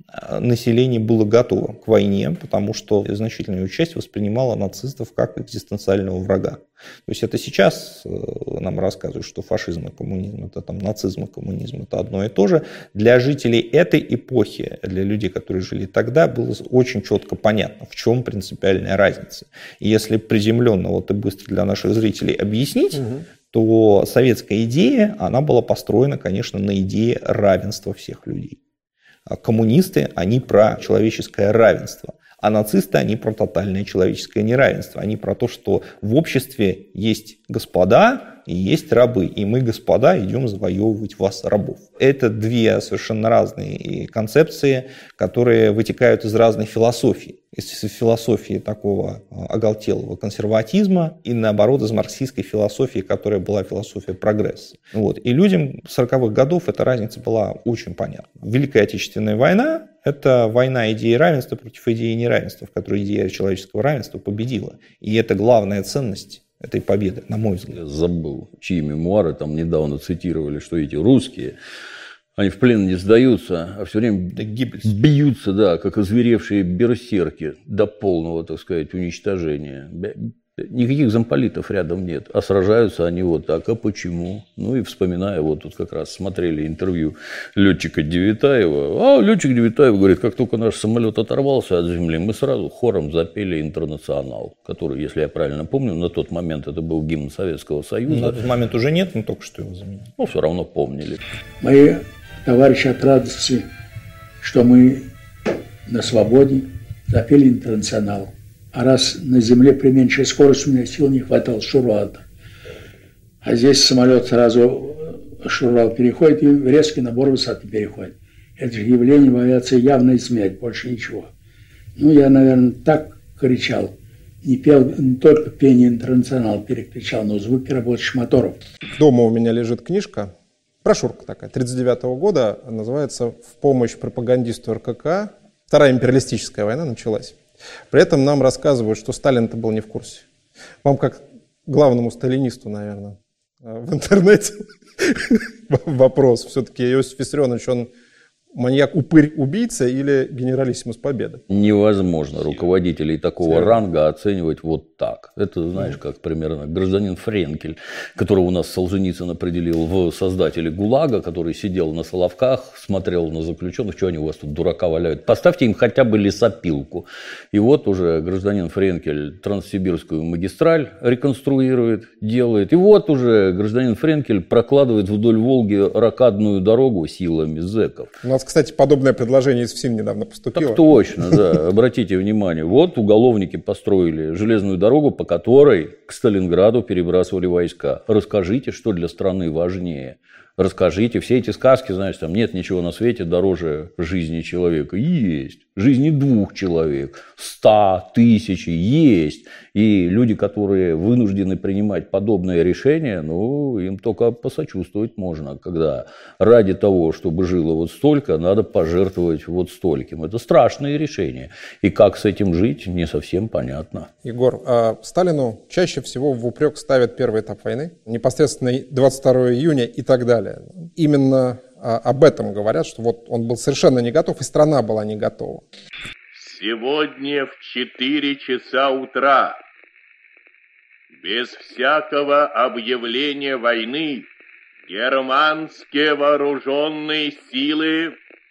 население было готово к войне, потому что значительную часть воспринимала нацистов как экзистенциального врага. То есть это сейчас нам рассказывают, что фашизм и коммунизм, это там нацизм и коммунизм, это одно и то же. Для жителей этой эпохи, для людей, которые жили тогда, было очень четко понятно, в чем принципиальная разница. И если приземленно вот и быстро для наших зрителей объяснить, то советская идея, она была построена, конечно, на идее равенства всех людей. Коммунисты, они про человеческое равенство, а нацисты, они про тотальное человеческое неравенство. Они про то, что в обществе есть господа и есть рабы, и мы, господа, идем завоевывать вас, рабов. Это две совершенно разные концепции, которые вытекают из разной философии. Из философии такого оголтелого консерватизма и, наоборот, из марксистской философии, которая была философия прогресса. Вот. И людям 40-х годов эта разница была очень понятна. Великая Отечественная война – это война идеи равенства против идеи неравенства, в которой идея человеческого равенства победила. И это главная ценность этой победы, на мой взгляд. Я забыл, чьи мемуары там недавно цитировали, что эти русские, они в плен не сдаются, а все время бьются, да, как озверевшие берсерки до полного, так сказать, уничтожения. Никаких замполитов рядом нет, а сражаются они вот так. А почему? Ну и вспоминая, вот тут как раз смотрели интервью летчика Девятаева. А летчик Девятаев говорит, как только наш самолет оторвался от земли, мы сразу хором запели «Интернационал», который, если я правильно помню, на тот момент это был гимн Советского Союза. На тот момент уже нет, но только что его заменили. Ну, все равно помнили. Мои товарищи от радости, что мы на свободе, запели «Интернационал». А раз на земле при меньшей скорости у меня сил не хватало штурвала. А здесь самолет сразу штурвал переходит и резкий набор высоты переходит. Это же явление в авиации явная смерть, больше ничего. Ну, я, наверное, так кричал. Не пел, не только пение «Интернационал» перекричал, но звуки работающих моторов. Дома у меня лежит книжка, брошюрка такая, 1939 года, называется «В помощь пропагандисту РКК. Вторая империалистическая война началась». При этом нам рассказывают, что Сталин-то был не в курсе. Вам, как главному сталинисту, наверное, в интернете вопрос. Все-таки Иосиф Виссарионович, он маньяк-упырь-убийца или генералиссимус Победы? Невозможно руководителей такого ранга оценивать вот так. Это, знаешь, как примерно гражданин Френкель, которого у нас Солженицын определил в создателе ГУЛАГа, который сидел на Соловках, смотрел на заключенных, что они у вас тут дурака валяют. Поставьте им хотя бы лесопилку. И вот уже гражданин Френкель Транссибирскую магистраль реконструирует, делает. И вот уже гражданин Френкель прокладывает вдоль Волги рокадную дорогу силами зэков. У нас, кстати, подобное предложение из ФСИН недавно поступило. Так точно, да. Обратите внимание. Вот уголовники построили железную дорогу, по которой к Сталинграду перебрасывали войска. Расскажите, что для страны важнее. Расскажите. Все эти сказки, знаешь, там нет ничего на свете дороже жизни человека. Есть. Жизни 2 человек. 100, 1000 есть. И люди, которые вынуждены принимать подобные решения, ну, им только посочувствовать можно, когда ради того, чтобы жило вот столько, надо пожертвовать вот стольким. Это страшные решения. И как с этим жить, не совсем понятно. Егор, Сталину чаще всего в упрек ставят первый этап войны, непосредственно 22 июня и так далее. Именно об этом говорят, что вот он был совершенно не готов, и страна была не готова. Сегодня в 4 часа утра, без всякого объявления войны, германские вооруженные силы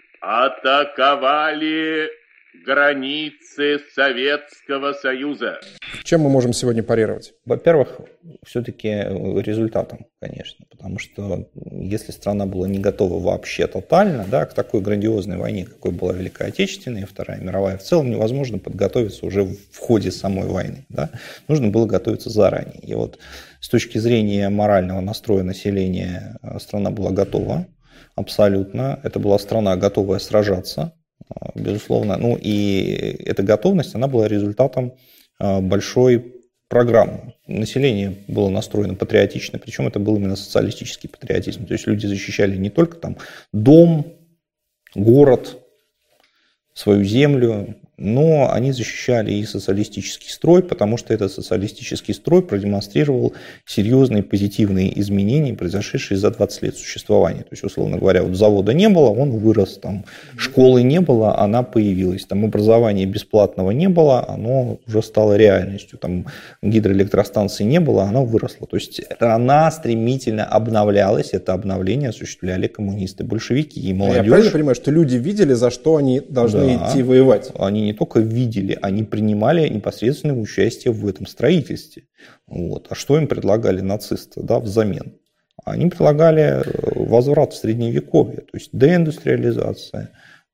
атаковали границы Советского Союза. Чем мы можем сегодня парировать? Во-первых, все-таки результатом, конечно, потому что если страна была не готова вообще тотально, да, к такой грандиозной войне, какой была Великая Отечественная и Вторая мировая, в целом невозможно подготовиться уже в ходе самой войны. Да. Нужно было готовиться заранее. И вот с точки зрения морального настроя населения страна была готова абсолютно. Это была страна, готовая сражаться, безусловно. Ну и эта готовность, она была результатом большой программы. Население было настроено патриотично, причем это был именно социалистический патриотизм. То есть люди защищали не только там дом, город, свою землю, но они защищали и социалистический строй, потому что этот социалистический строй продемонстрировал серьезные позитивные изменения, произошедшие за 20 лет существования. То есть, условно говоря, вот завода не было, он вырос, там, школы не было, она появилась, там, образования бесплатного не было, оно уже стало реальностью, там, гидроэлектростанции не было, оно выросло. То есть страна стремительно обновлялась, это обновление осуществляли коммунисты, большевики и молодежь. Я правильно понимаю, что люди видели, за что они должны идти воевать? Они не только видели, они принимали непосредственное участие в этом строительстве. Вот. А что им предлагали нацисты, да, взамен? Они предлагали возврат в Средневековье, то есть деиндустриализация,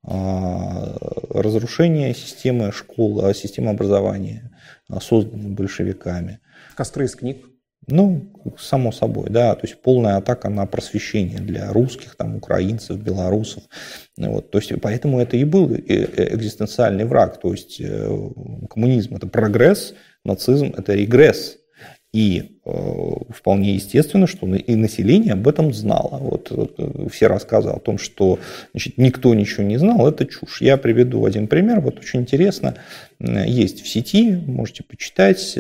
разрушение системы школ, системы образования, созданной большевиками. Костры из книг. Ну, само собой, да, то есть полная атака на просвещение для русских, там, украинцев, белорусов. Вот, то есть, поэтому это и был экзистенциальный враг. То есть коммунизм – это прогресс, нацизм – это регресс. И вполне естественно, что и население об этом знало. Вот все рассказы о том, что, значит, никто ничего не знал, это чушь. Я приведу один пример, вот очень интересно. Есть в сети, можете почитать,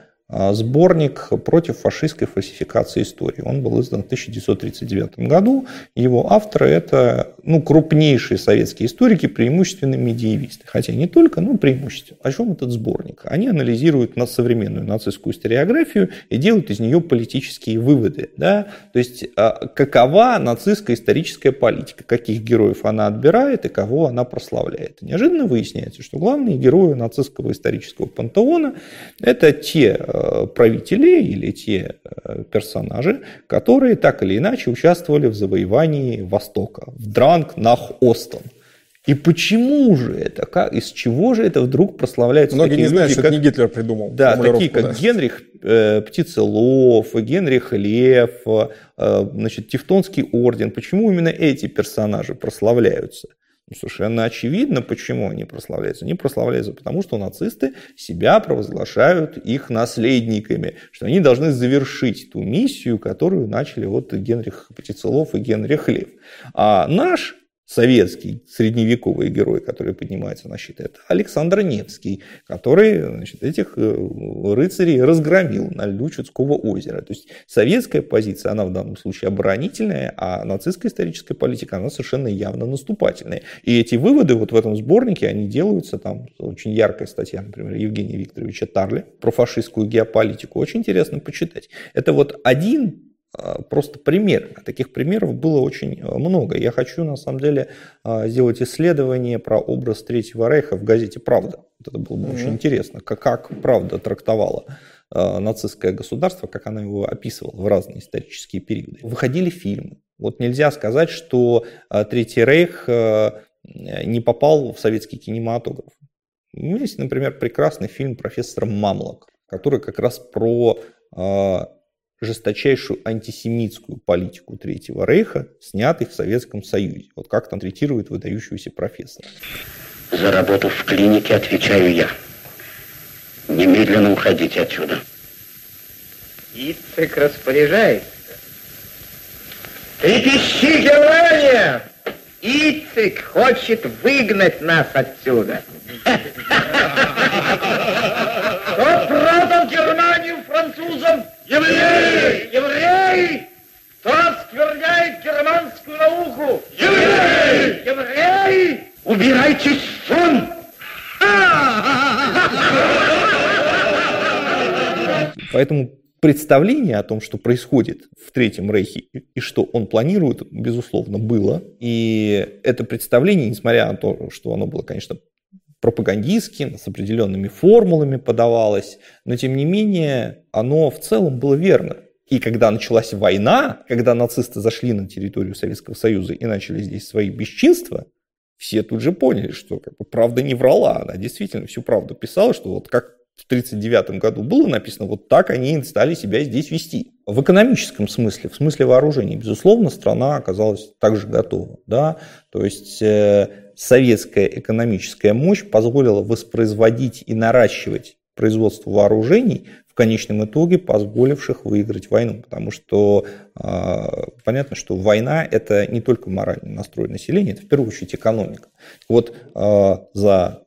сборник против фашистской фальсификации истории. Он был издан в 1939 году. Его авторы – это крупнейшие советские историки, преимущественно медиевисты. Хотя не только, но преимущественно. О чем этот сборник? Они анализируют современную нацистскую историографию и делают из нее политические выводы. Да? То есть, какова нацистская историческая политика, каких героев она отбирает и кого она прославляет. Неожиданно выясняется, что главные герои нацистского исторического пантеона – это те правители или те персонажи, которые так или иначе участвовали в завоевании Востока, в Дранг нах Остен. И почему же это? Из чего же это вдруг прославляются? Многие такие не знают, люди, что это не Гитлер придумал. Да, такие как Генрих Птицелов, Генрих Лев, значит, Тевтонский орден. Почему именно эти персонажи прославляются? Совершенно очевидно, почему они прославляются. Они прославляются потому, что нацисты себя провозглашают их наследниками, что они должны завершить ту миссию, которую начали вот Генрих Птицелов и Генрих Лев. А наш советский средневековый герой, который поднимается на щит, это Александр Невский, который, значит, этих рыцарей разгромил на льду Чудского озера. То есть советская позиция, она в данном случае оборонительная, а нацистская историческая политика, она совершенно явно наступательная. И эти выводы вот в этом сборнике, они делаются, там очень яркая статья, например, Евгения Викторовича Тарли про фашистскую геополитику, очень интересно почитать. Это вот один просто пример. Таких примеров было очень много. Я хочу, на самом деле, сделать исследование про образ Третьего Рейха в газете «Правда». Вот это было бы очень интересно, как «Правда» трактовала нацистское государство, как она его описывала в разные исторические периоды. Выходили фильмы. Вот нельзя сказать, что Третий Рейх не попал в советский кинематограф. Есть, например, прекрасный фильм «Профессор Мамлок», который как раз про жесточайшую антисемитскую политику Третьего Рейха, снятый в Советском Союзе. Вот как там третирует выдающегося профессора. За работу в клинике отвечаю я. Немедленно уходите отсюда. Ицек распоряжается. Трепещи, Германия! Ицек хочет выгнать нас отсюда. Кто продал Германию французам? Евреи! Евреи! Кто оскверняет германскую науку? Евреи! Евреи! Убирайтесь вон! Поэтому представление о том, что происходит в Третьем Рейхе и что он планирует, безусловно, было. И это представление, несмотря на то, что оно было, конечно, пропагандистским, с определенными формулами подавалось, но тем не менее оно в целом было верно. И когда началась война, когда нацисты зашли на территорию Советского Союза и начали здесь свои бесчинства, все тут же поняли, что правда не врала, она действительно всю правду писала, что вот как в 1939 году было написано, вот так они стали себя здесь вести. В экономическом смысле, в смысле вооружений, безусловно, страна оказалась также готова. Да? То есть советская экономическая мощь позволила воспроизводить и наращивать производству вооружений, в конечном итоге позволивших выиграть войну. Потому что понятно, что война – это не только моральный настрой населения, это в первую очередь экономика. Вот за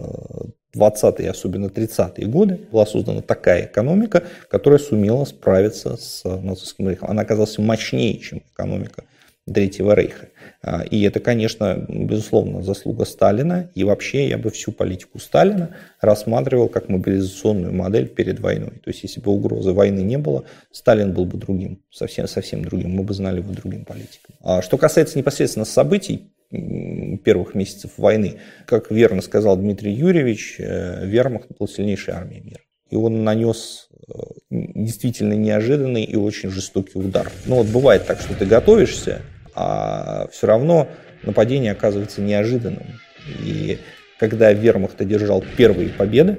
20-е, особенно 30-е годы была создана такая экономика, которая сумела справиться с нацистским рейхом. Она оказалась мощнее, чем экономика Третьего рейха. И это, конечно, безусловно, заслуга Сталина. И вообще я бы всю политику Сталина рассматривал как мобилизационную модель перед войной. То есть, если бы угрозы войны не было, Сталин был бы другим, совсем другим. Мы бы знали его другим политиком. А что касается непосредственно событий первых месяцев войны, как верно сказал Дмитрий Юрьевич, вермахт был сильнейшей армией мира. И он нанес действительно неожиданный и очень жестокий удар. Но вот бывает так, что ты готовишься, а все равно нападение оказывается неожиданным. И когда вермахт одержал первые победы,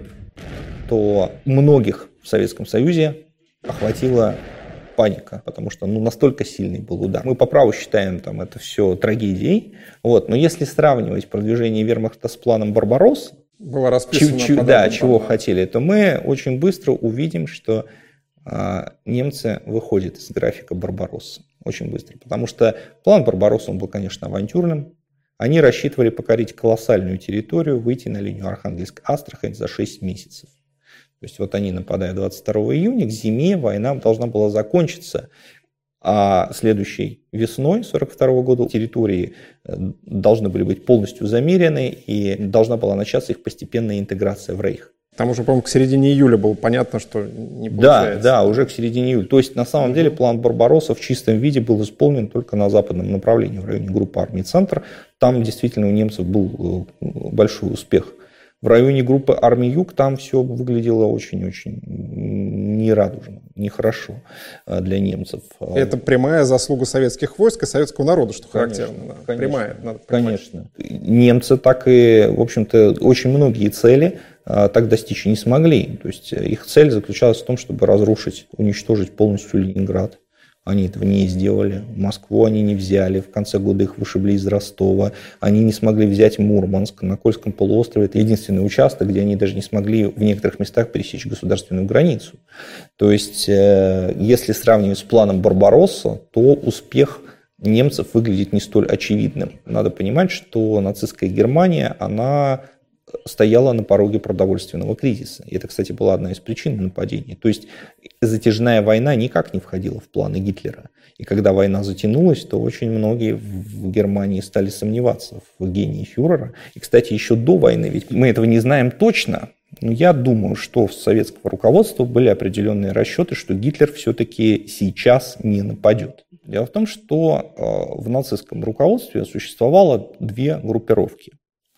то многих в Советском Союзе охватила паника, потому что настолько сильный был удар. Мы по праву считаем это все трагедией, но если сравнивать продвижение вермахта с планом «Барбаросса», было расписано чего хотели, то мы очень быстро увидим, что немцы выходят из графика «Барбаросса». Очень быстро. Потому что план «Барбаросса» он был, конечно, авантюрным. Они рассчитывали покорить колоссальную территорию, выйти на линию Архангельск-Астрахань за 6 месяцев. То есть вот они нападают 22 июня, к зиме война должна была закончиться. А следующей весной 1942 года территории должны были быть полностью замерены, и должна была начаться их постепенная интеграция в рейх. Там уже, по-моему, к середине июля было понятно, что не получается. Да, уже к середине июля. То есть, на самом деле, план «Барбаросса» в чистом виде был исполнен только на западном направлении, в районе группы армий «Центр». Там действительно у немцев был большой успех. В районе группы армий «Юг» там все выглядело очень-очень нерадужно, нехорошо для немцев. Это прямая заслуга советских войск и советского народа, что характерно. Конечно, прямая, надо понимать. Конечно. Немцы так и, в общем-то, очень многие цели так достичь не смогли. То есть их цель заключалась в том, чтобы разрушить, уничтожить полностью Ленинград. Они этого не сделали. Москву они не взяли. В конце года их вышибли из Ростова. Они не смогли взять Мурманск. На Кольском полуострове это единственный участок, где они даже не смогли в некоторых местах пересечь государственную границу. То есть, если сравнивать с планом «Барбаросса», то успех немцев выглядит не столь очевидным. Надо понимать, что нацистская Германия, она стояла на пороге продовольственного кризиса. И это, кстати, была одна из причин нападения. То есть затяжная война никак не входила в планы Гитлера. И когда война затянулась, то очень многие в Германии стали сомневаться в гении фюрера. И, кстати, еще до войны, ведь мы этого не знаем точно, но я думаю, что у советского руководства были определенные расчеты, что Гитлер все-таки сейчас не нападет. Дело в том, что в нацистском руководстве существовало две группировки.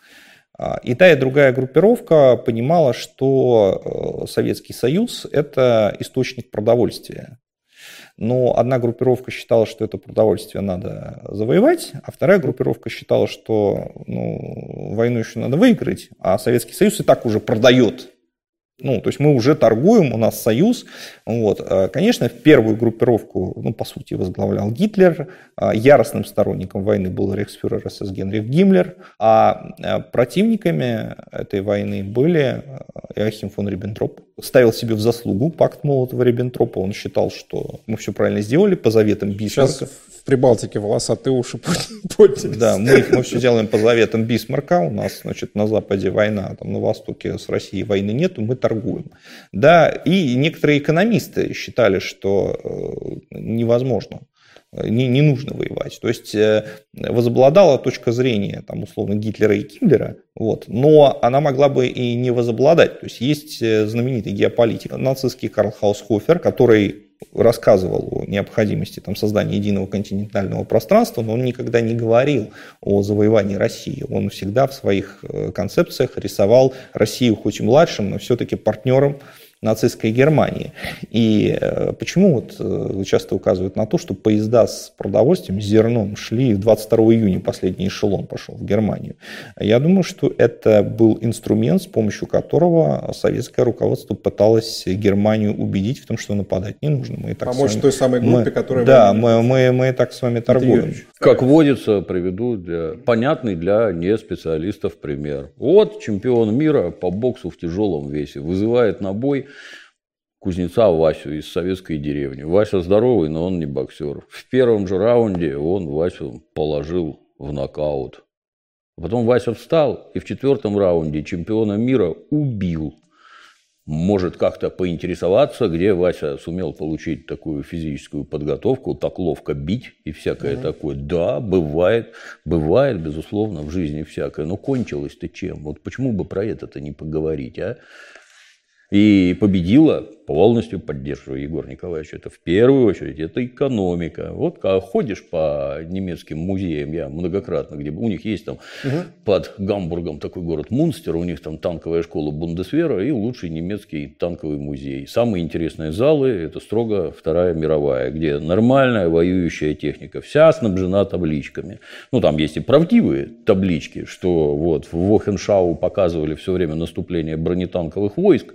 И та, и другая группировка понимала, что Советский Союз – это источник продовольствия. Но одна группировка считала, что это продовольствие надо завоевать, а вторая группировка считала, что войну еще надо выиграть, а Советский Союз и так уже продает. То есть мы уже торгуем, у нас союз. Конечно, первую группировку, по сути, возглавлял Гитлер. Яростным сторонником войны был рейхсфюрер СС Генрих Гиммлер. А противниками этой войны были Иоахим фон Риббентроп. Ставил себе в заслугу пакт Молотова-Риббентропа. Он считал, что мы все правильно сделали по заветам Бисмарка. Сейчас в Прибалтике волосатые уши поднялись. Да, мы все делаем по заветам Бисмарка. У нас, на Западе война, на Востоке с Россией войны нету, мы торгуем. Да, и некоторые экономисты считали, что невозможно, не нужно воевать. То есть возобладала точка зрения, условно, Гитлера и Гиммлера, но она могла бы и не возобладать. То есть есть знаменитый геополитик нацистский Карл Хаусхофер, который рассказывал о необходимости создания единого континентального пространства, но он никогда не говорил о завоевании России. Он всегда в своих концепциях рисовал Россию хоть и младшим, но все-таки партнером нацистской Германии. И почему вот часто указывают на то, что поезда с продовольствием, с зерном шли 22 июня, последний эшелон пошел в Германию. Я думаю, что это был инструмент, с помощью которого советское руководство пыталось Германию убедить в том, что нападать не нужно. Мы так помочь той самой группе, которая... Да, мы так с вами торгуем. Как водится, приведу понятный для неспециалистов пример. Вот чемпион мира по боксу в тяжелом весе вызывает на бой кузнеца Васю из советской деревни. Вася здоровый, но он не боксер. В первом же раунде он Васю положил в нокаут. Потом Вася встал и в 4-м раунде чемпиона мира убил. Может как-то поинтересоваться, где Вася сумел получить такую физическую подготовку, так ловко бить и всякое такое. Да, бывает, безусловно, в жизни всякое. Но кончилось-то чем? Вот почему бы про это-то не поговорить, а? И победила, полностью поддерживаю Егор Николаевич, это в первую очередь, это экономика. Вот когда ходишь по немецким музеям, я многократно, где у них есть там под Гамбургом такой город Мунстер, у них там танковая школа Бундесвера и лучший немецкий танковый музей. Самые интересные залы – это строго Вторая мировая, где нормальная воюющая техника, вся снабжена табличками. Ну, там есть и правдивые таблички, что вот в Вохеншау показывали все время наступление бронетанковых войск,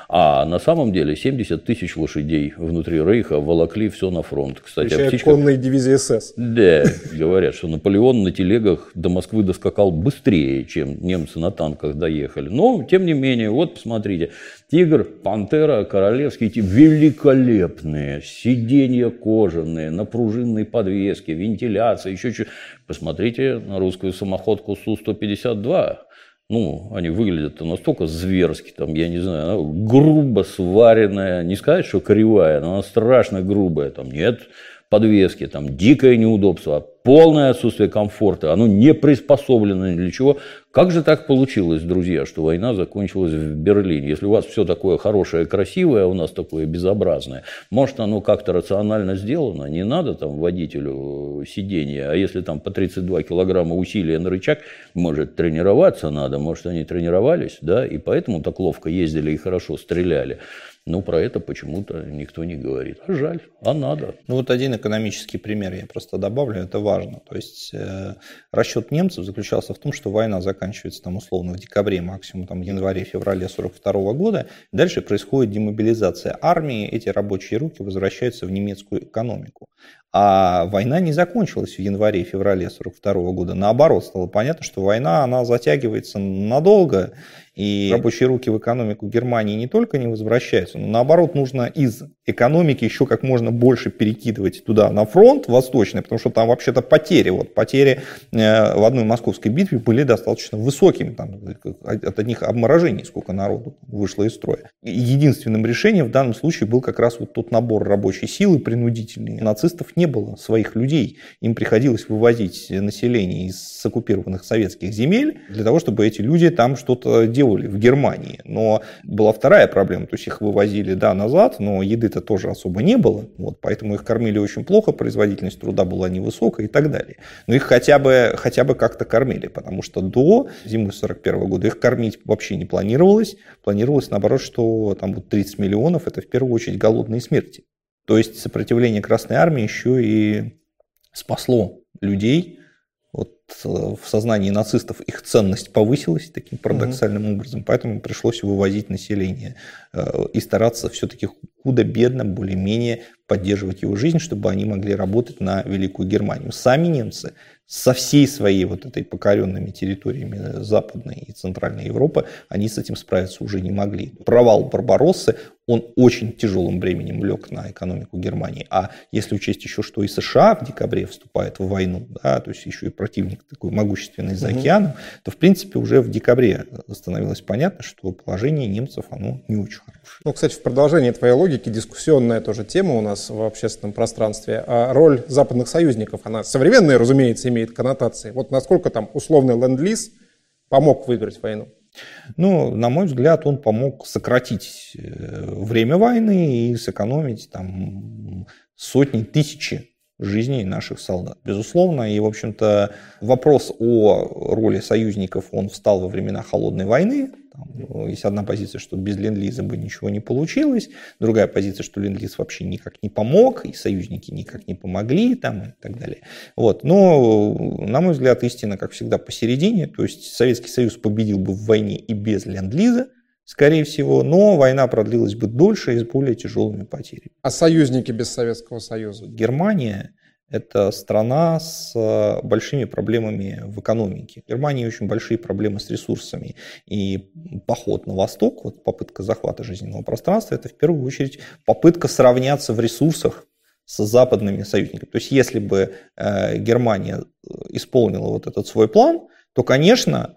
а на самом деле 70 тысяч лошадей внутри Рейха волокли все на фронт. Кстати, включая конные дивизии СС. Да, говорят, что Наполеон на телегах до Москвы доскакал быстрее, чем немцы на танках доехали. Но, тем не менее, вот посмотрите. Тигр, Пантера, Королевский, эти великолепные, сиденья кожаные, на пружинной подвеске, вентиляция, еще чуть. Посмотрите на русскую самоходку Су-152. Ну, они выглядят настолько зверски, там, я не знаю, она грубо сваренная, не сказать, что кривая, но она страшно грубая, там нет подвески, там дикое неудобство, полное отсутствие комфорта, оно не приспособлено ни для чего. Как же так получилось, друзья, что война закончилась в Берлине? Если у вас все такое хорошее, красивое, а у нас такое безобразное, может, оно как-то рационально сделано, не надо там водителю сиденья, а если там по 32 килограмма усилия на рычаг, может, тренироваться надо, может, они тренировались, да, и поэтому так ловко ездили и хорошо стреляли. Но про это почему-то никто не говорит. А жаль, а надо. Ну вот один экономический пример я просто добавлю, это важно. То есть расчет немцев заключался в том, что война заканчивается там условно в декабре, максимум там в январе-феврале 1942 года. Дальше происходит демобилизация армии, эти рабочие руки возвращаются в немецкую экономику. А война не закончилась в январе-феврале 1942 года. Наоборот, стало понятно, что война она затягивается надолго, и рабочие руки в экономику Германии не только не возвращаются, но наоборот нужно из экономики еще как можно больше перекидывать туда на фронт восточный, потому что там вообще-то потери. Вот потери в одной московской битве были достаточно высокими, там, от одних обморожений сколько народу вышло из строя. Единственным решением в данном случае был как раз вот тот набор рабочей силы принудительный. Нацистов не было своих людей, им приходилось вывозить население из оккупированных советских земель для того, чтобы эти люди там что-то делали в Германии. Но была вторая проблема, то есть их вывозили, да, назад, но еды-то тоже особо не было, вот, поэтому их кормили очень плохо, производительность труда была невысокая и так далее. Но их хотя бы как-то кормили, потому что до зимы 1941 года их кормить вообще не планировалось. Планировалось наоборот, что там вот 30 миллионов это в первую очередь голодные смерти. То есть сопротивление Красной Армии еще и спасло людей. Вот в сознании нацистов их ценность повысилась таким парадоксальным образом, поэтому пришлось вывозить население и стараться все-таки худо-бедно, более-менее поддерживать его жизнь, чтобы они могли работать на Великую Германию. Сами немцы со всей своей вот этой покоренными территориями Западной и Центральной Европы, они с этим справиться уже не могли. Провал Барбароссы, он очень тяжелым бременем лег на экономику Германии. А если учесть еще, что и США в декабре вступает в войну, да, то есть еще и противник такой могущественный за океаном, то в принципе уже в декабре становилось понятно, что положение немцев оно не очень хорошее. Ну, кстати, в продолжении твоей логики, дискуссионная тоже тема у нас в общественном пространстве. А роль западных союзников, она современная, разумеется, имеет коннотации. Вот насколько там условный ленд-лиз помог выиграть войну? Ну, на мой взгляд, он помог сократить время войны и сэкономить там сотни, тысячи жизней наших солдат. Безусловно, и, в общем-то, вопрос о роли союзников, он встал во времена Холодной войны, Там есть одна позиция, что без ленд-лиза бы ничего не получилось, другая позиция, что ленд-лиз вообще никак не помог, и союзники никак не помогли, там, и так далее. Вот. Но, на мой взгляд, истина, как всегда, посередине. То есть Советский Союз победил бы в войне и без ленд-лиза, скорее всего, но война продлилась бы дольше и с более тяжелыми потерями. А союзники без Советского Союза? Германия – это страна с большими проблемами в экономике. В Германии очень большие проблемы с ресурсами. И поход на восток, вот попытка захвата жизненного пространства, это в первую очередь попытка сравняться в ресурсах с западными союзниками. То есть если бы Германия исполнила вот этот свой план, то, конечно,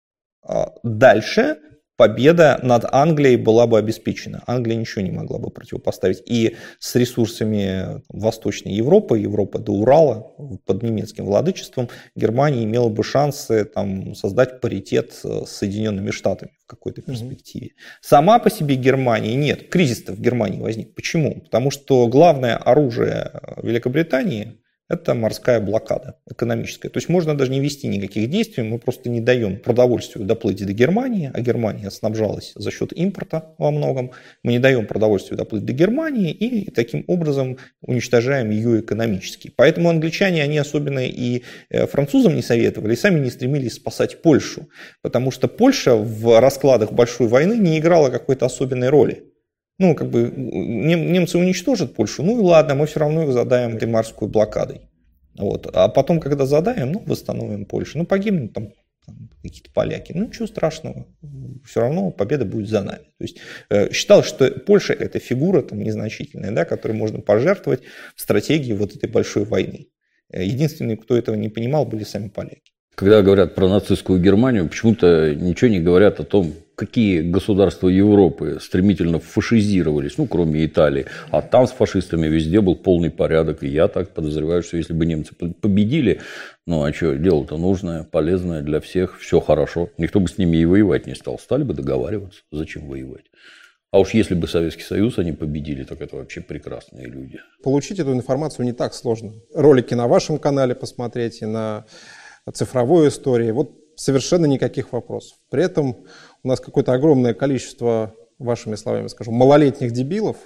дальше победа над Англией была бы обеспечена. Англия ничего не могла бы противопоставить. И с ресурсами Восточной Европы, Европы до Урала, под немецким владычеством, Германия имела бы шансы там, создать паритет с Соединенными Штатами в какой-то перспективе. Сама по себе Германия нет. Кризис-то в Германии возник. Почему? Потому что главное оружие Великобритании – это морская блокада экономическая. То есть можно даже не вести никаких действий, мы просто не даем продовольствию доплыть до Германии, а Германия снабжалась за счет импорта во многом. Мы не даем продовольствию доплыть до Германии и таким образом уничтожаем ее экономически. Поэтому англичане, они особенно и французам не советовали, и сами не стремились спасать Польшу, потому что Польша в раскладах большой войны не играла какой-то особенной роли. Ну, как бы немцы уничтожат Польшу, ну и ладно, мы все равно их задаем этой морской блокадой. Вот. А потом, когда задаем, ну, восстановим Польшу. Ну, погибнут там какие-то поляки. Ну, ничего страшного. Все равно победа будет за нами. То есть считалось, что Польша – это фигура там, незначительная, да, которой можно пожертвовать в стратегии вот этой большой войны. Единственные, кто этого не понимал, были сами поляки. Когда говорят про нацистскую Германию, почему-то ничего не говорят о том, какие государства Европы стремительно фашизировались, ну, кроме Италии. А там с фашистами везде был полный порядок. И я так подозреваю, что если бы немцы победили, ну, а что, дело-то нужное, полезное для всех, все хорошо. Никто бы с ними и воевать не стал. Стали бы договариваться. Зачем воевать? А уж если бы Советский Союз они победили, так это вообще прекрасные люди. Получить эту информацию не так сложно. Ролики на вашем канале посмотреть и на цифровой истории. Вот совершенно никаких вопросов. При этом у нас какое-то огромное количество, вашими словами скажу, малолетних дебилов,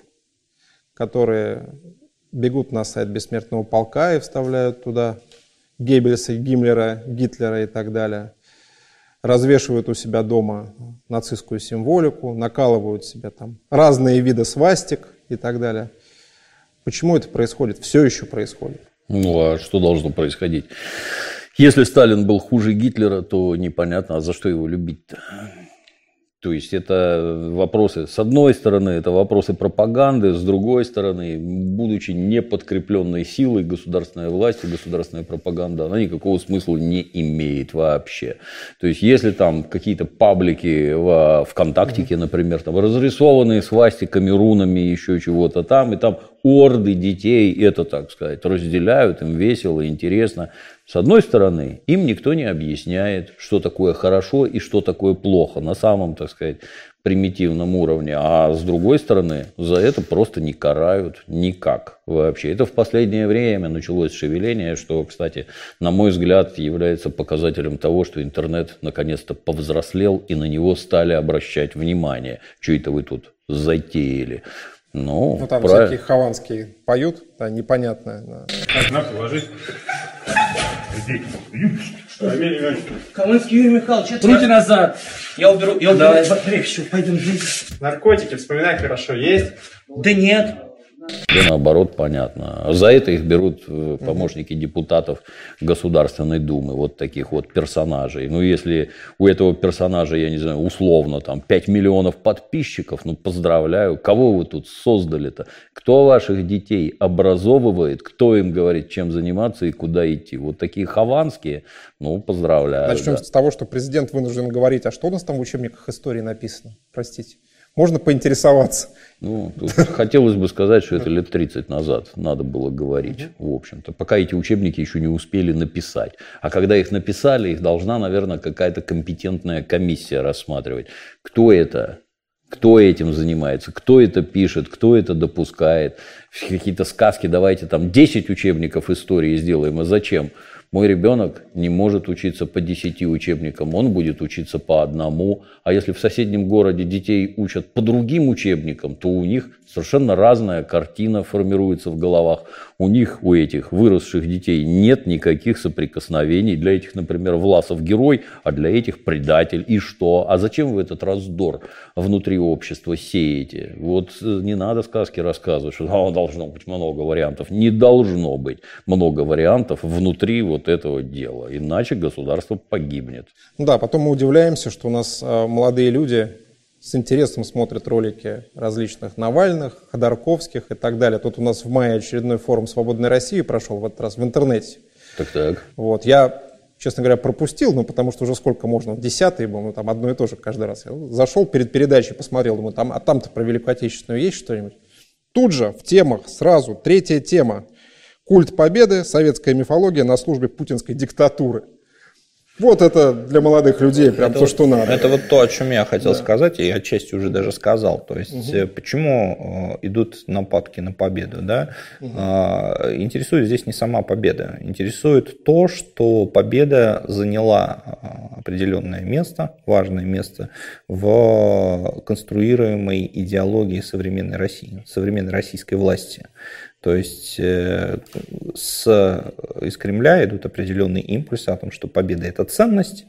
которые бегут на сайт Бессмертного полка и вставляют туда Геббельса, Гиммлера, Гитлера и так далее, развешивают у себя дома нацистскую символику, накалывают себе там разные виды свастик и так далее. Почему это происходит? Все еще происходит. Ну, а что должно происходить? Если Сталин был хуже Гитлера, то непонятно, а за что его любить-то? То есть это вопросы, с одной стороны, это вопросы пропаганды, с другой стороны, будучи неподкрепленной силой, государственная власть и государственная пропаганда, она никакого смысла не имеет вообще. То есть если там какие-то паблики в ВКонтактике, например, там разрисованные свастиками, рунами, еще чего-то там, и там орды детей это, так сказать, разделяют, им весело, интересно. С одной стороны, им никто не объясняет, что такое хорошо и что такое плохо на самом, так сказать, примитивном уровне. А с другой стороны, за это просто не карают никак вообще. Это в последнее время началось шевеление, что, кстати, на мой взгляд, является показателем того, что интернет наконец-то повзрослел и на него стали обращать внимание. Что это вы тут затеяли? Ну там всякие хованские поют, да, непонятно. Так, на, положи. Камынский Юрий Михайлович, руки назад. Я уберу. Давай, быстрее, все, пойдем здесь. Наркотики, вспоминай хорошо, есть? Да нет. Да наоборот, понятно. За это их берут помощники депутатов Государственной Думы, вот таких вот персонажей. Ну, если у этого персонажа, я не знаю, условно, там 5 миллионов подписчиков, ну, поздравляю. Кого вы тут создали-то? Кто ваших детей образовывает? Кто им говорит, чем заниматься и куда идти? Вот такие хованские, ну, поздравляю. Начнем с того, что президент вынужден говорить, а что у нас там в учебниках истории написано? Простите. Можно поинтересоваться? Ну, тут хотелось бы сказать, что это лет 30 назад надо было говорить, в общем-то. Пока эти учебники еще не успели написать. А когда их написали, их должна, наверное, какая-то компетентная комиссия рассматривать. Кто это? Кто этим занимается? Кто это пишет? Кто это допускает? Какие-то сказки, давайте там 10 учебников истории сделаем. А зачем? Мой ребенок не может учиться по 10 учебникам, он будет учиться по одному. А если в соседнем городе детей учат по другим учебникам, то у них совершенно разная картина формируется в головах. У них, у этих выросших детей, нет никаких соприкосновений. Для этих, например, Власов герой, а для этих предатель. И что? А зачем вы этот раздор внутри общества сеете? Вот не надо сказки рассказывать, что должно быть много вариантов. Не должно быть много вариантов внутри вот этого дела. Иначе государство погибнет. Да, потом мы удивляемся, что у нас молодые люди с интересом смотрят ролики различных Навальных, Ходорковских и так далее. Тут у нас в мае очередной форум «Свободной России» прошел в этот раз в интернете. Так. Вот, я, честно говоря, пропустил, потому что уже сколько можно, 10-й был, там одно и то же каждый раз. Я зашел перед передачей, посмотрел, думаю, там-то про Великую Отечественную есть что-нибудь? Тут же в темах сразу третья тема. Культ Победы, советская мифология на службе путинской диктатуры. Вот это для молодых людей прям то, что надо. Это вот то, о чем я хотел сказать, и отчасти уже даже сказал. То есть, почему идут нападки на победу, да? Интересует здесь не сама победа. Интересует то, что победа заняла определенное место, важное место в конструируемой идеологии современной России, современной российской власти. То есть из Кремля идут определенные импульсы о том, что победа – это ценность,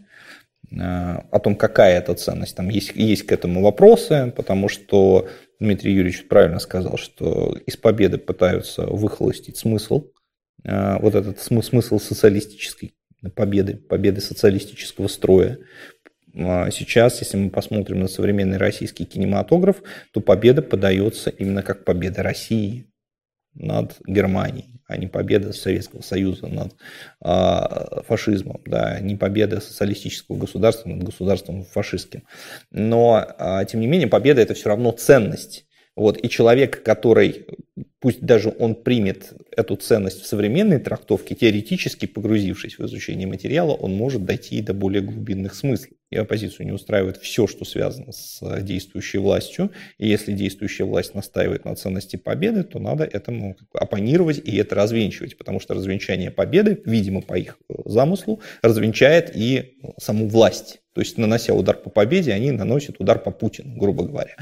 о том, какая это ценность. Там есть к этому вопросы, потому что Дмитрий Юрьевич правильно сказал, что из победы пытаются выхолостить смысл, вот этот смысл социалистической победы социалистического строя. Сейчас, если мы посмотрим на современный российский кинематограф, то победа подается именно как победа России над Германией, а не победа Советского Союза над фашизмом, да, не победа социалистического государства над государством фашистским. Но, тем не менее, победа – это все равно ценность. Вот, и человек, который, пусть даже он примет эту ценность в современной трактовке, теоретически погрузившись в изучение материала, он может дойти до более глубинных смыслов. И оппозицию не устраивает все, что связано с действующей властью. И если действующая власть настаивает на ценности победы, то надо этому оппонировать и это развенчивать. Потому что развенчание победы, видимо, по их замыслу, развенчает и саму власть. То есть, нанося удар по победе, они наносят удар по Путину, грубо говоря.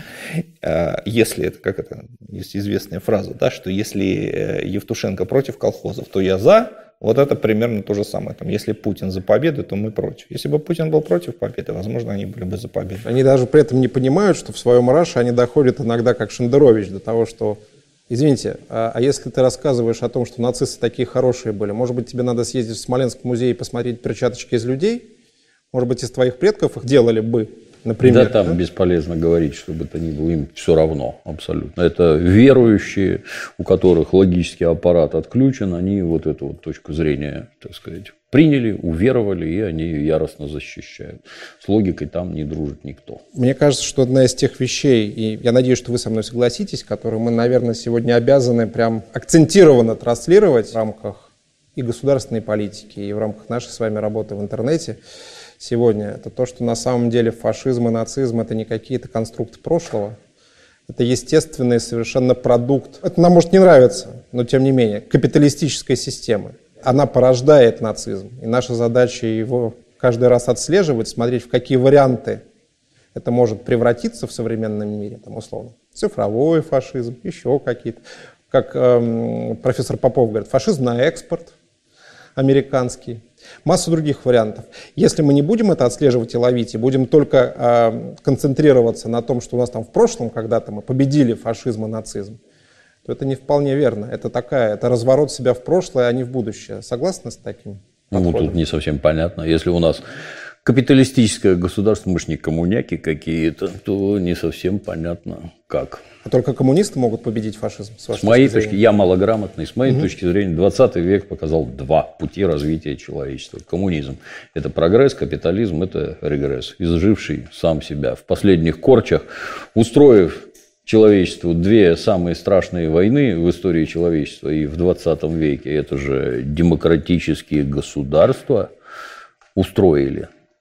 Если это, как это, есть известная фраза, да, что если Евтушенко против колхозов, то я за. Вот это примерно то же самое. Там, если Путин за победу, то мы против. Если бы Путин был против победы, возможно, они были бы за победу. Они даже при этом не понимают, что в своем раше они доходят иногда, как Шендерович, до того, что, извините, а если ты рассказываешь о том, что нацисты такие хорошие были, может быть, тебе надо съездить в Смоленский музей и посмотреть перчаточки из людей? Может быть, из твоих предков их делали бы, например? Да, там бесполезно говорить, что бы то ни было, им все равно абсолютно. Это верующие, у которых логический аппарат отключен, они вот эту вот точку зрения, так сказать, приняли, уверовали, и они ее яростно защищают. С логикой там не дружит никто. Мне кажется, что одна из тех вещей, и я надеюсь, что вы со мной согласитесь, которые мы, наверное, сегодня обязаны прям акцентированно транслировать в рамках и государственной политики, и в рамках нашей с вами работы в интернете, сегодня, это то, что на самом деле фашизм и нацизм – это не какие-то конструкты прошлого, это естественный совершенно продукт. Это нам может не нравиться, но тем не менее, капиталистической системы. Она порождает нацизм, и наша задача его каждый раз отслеживать, смотреть, в какие варианты это может превратиться в современном мире, там, условно, цифровой фашизм, еще какие-то. Как профессор Попов говорит, фашизм на экспорт американский. Масса других вариантов. Если мы не будем это отслеживать и ловить, и будем только концентрироваться на том, что у нас там в прошлом когда-то мы победили фашизм и нацизм, то это не вполне верно. Это разворот себя в прошлое, а не в будущее. Согласны с таким подходом? Ну, тут не совсем понятно. Если у нас капиталистическое государство, мы же не коммуняки какие-то, то не совсем понятно, как. А только коммунисты могут победить фашизм? С моей точки, я малограмотный, с моей точки зрения, 20 век показал два пути развития человечества. Коммунизм – это прогресс, капитализм – это регресс. Изживший сам себя в последних корчах, устроив человечеству две самые страшные войны в истории человечества и в 20 веке, это же демократические государства устроили.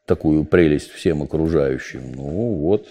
такую прелесть всем окружающим. Ну вот,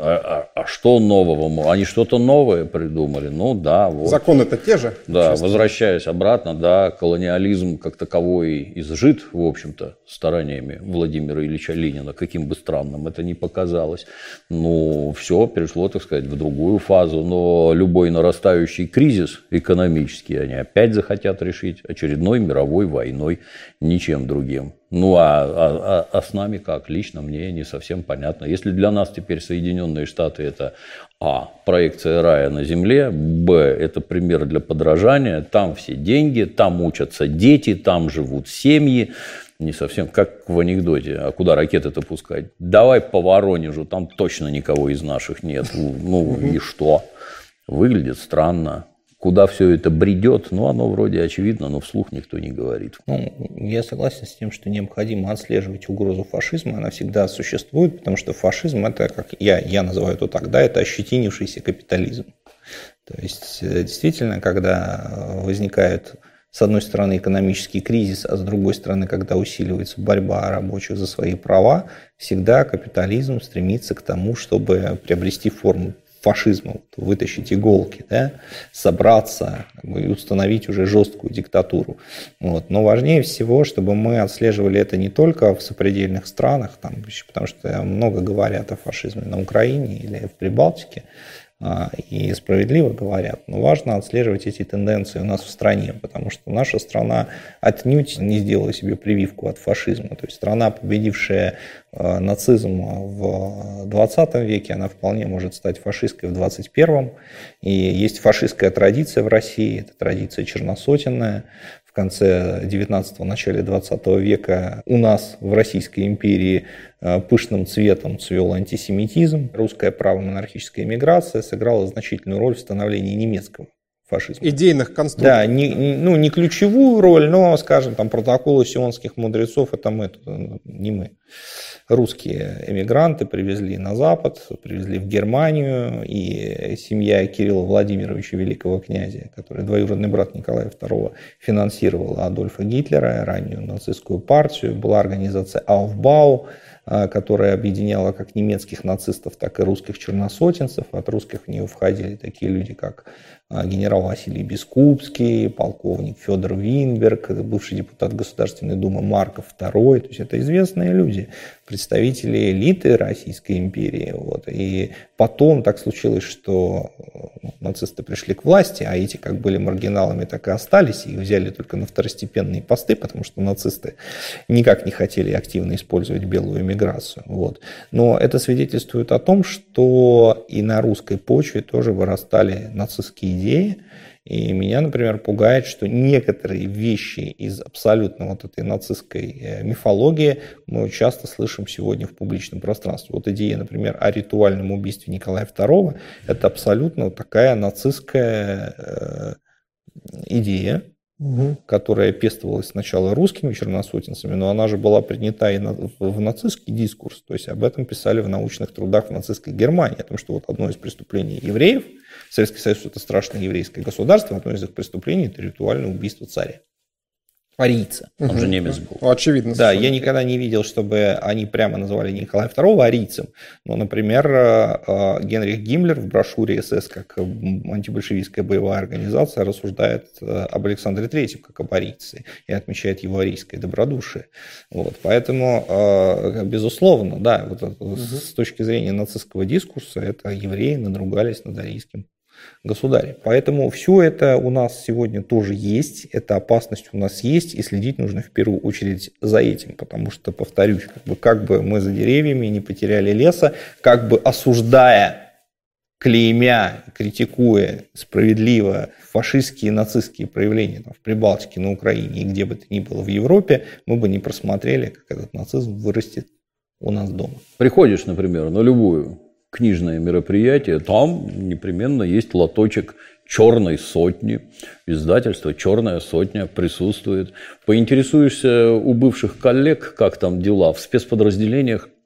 а что нового? Они что-то новое придумали? Ну да, вот. Законы-то те же. Да, возвращаясь обратно, да, колониализм как таковой изжит, в общем-то, стараниями Владимира Ильича Ленина, каким бы странным это ни показалось. Ну, все перешло, так сказать, в другую фазу, но любой нарастающий кризис экономический они опять захотят решить очередной мировой войной, ничем другим. Ну, а с нами как? Лично мне не совсем понятно. Если для нас теперь Соединенные Штаты – это проекция рая на земле, это пример для подражания, там все деньги, там учатся дети, там живут семьи, не совсем как в анекдоте, а куда ракеты-то пускать? Давай по Воронежу, там точно никого из наших нет. Ну и что? Выглядит странно. Куда все это бредет, оно вроде очевидно, но вслух никто не говорит. Я согласен с тем, что необходимо отслеживать угрозу фашизма. Она всегда существует, потому что фашизм – это, как я называю это так, да, это ощетинившийся капитализм. То есть, действительно, когда возникает, с одной стороны, экономический кризис, а с другой стороны, когда усиливается борьба рабочих за свои права, всегда капитализм стремится к тому, чтобы приобрести форму фашизма, вытащить иголки, да, собраться и установить уже жесткую диктатуру. Вот. Но важнее всего, чтобы мы отслеживали это не только в сопредельных странах, потому что много говорят о фашизме на Украине или в Прибалтике, и справедливо говорят, но важно отслеживать эти тенденции у нас в стране, потому что наша страна отнюдь не сделала себе прививку от фашизма. То есть страна, победившая нацизм в 20 веке, она вполне может стать фашистской в 21. И есть фашистская традиция в России, это традиция черносотенная. В конце 19-го, начале 20 века у нас в Российской империи пышным цветом цвел антисемитизм. Русская правомонархическая эмиграция сыграла значительную роль в становлении немецкого фашизма. Идейных конструкций. Да, не ключевую роль, но, скажем, протоколы сионских мудрецов, это не мы. Русские эмигранты привезли на Запад, привезли в Германию, и семья Кирилла Владимировича, великого князя, который двоюродный брат Николая II, финансировала Адольфа Гитлера, раннюю нацистскую партию. Была организация Aufbau, которая объединяла как немецких нацистов, так и русских черносотенцев. От русских в нее входили такие люди, как генерал Василий Бескупский, полковник Федор Винберг, бывший депутат Государственной Думы Марков II. То есть это известные люди, представители элиты Российской империи. Вот. И потом так случилось, что нацисты пришли к власти, а эти как были маргиналами, так и остались, и взяли только на второстепенные посты, потому что нацисты никак не хотели активно использовать белую эмиграцию. Вот. Но это свидетельствует о том, что и на русской почве тоже вырастали нацистские идеи. И меня, например, пугает, что некоторые вещи из абсолютно вот этой нацистской мифологии мы часто слышим сегодня в публичном пространстве. Вот идея, например, о ритуальном убийстве Николая II – это абсолютно такая нацистская идея, которая пестовалась сначала русскими черносотенцами, но она же была принята и в нацистский дискурс. То есть об этом писали в научных трудах в нацистской Германии, о том, что вот одно из преступлений евреев, Советский Союз – это страшное еврейское государство, одно из их преступлений – это ритуальное убийство царя. Арийца. Он же немец был. Очевидно. Да, я никогда не видел, чтобы они прямо называли Николая II арийцем. Но, например, Генрих Гиммлер в брошюре СС как антибольшевистская боевая организация рассуждает об Александре III как об арийце и отмечает его арийское добродушие. Вот. Поэтому, безусловно, да, вот с точки зрения нацистского дискурса, это евреи надругались над арийским государя. Поэтому все это у нас сегодня тоже есть, эта опасность у нас есть, и следить нужно в первую очередь за этим, потому что, повторюсь, как бы мы за деревьями не потеряли леса, как бы осуждая, клеймя, критикуя справедливо фашистские и нацистские проявления в Прибалтике, на Украине и где бы то ни было в Европе, мы бы не просмотрели, как этот нацизм вырастет у нас дома. Приходишь, например, на любую книжное мероприятие, там непременно есть лоточек «Черной сотни». Издательство «Черная сотня» присутствует. Поинтересуешься у бывших коллег, как там дела в спецподразделениях,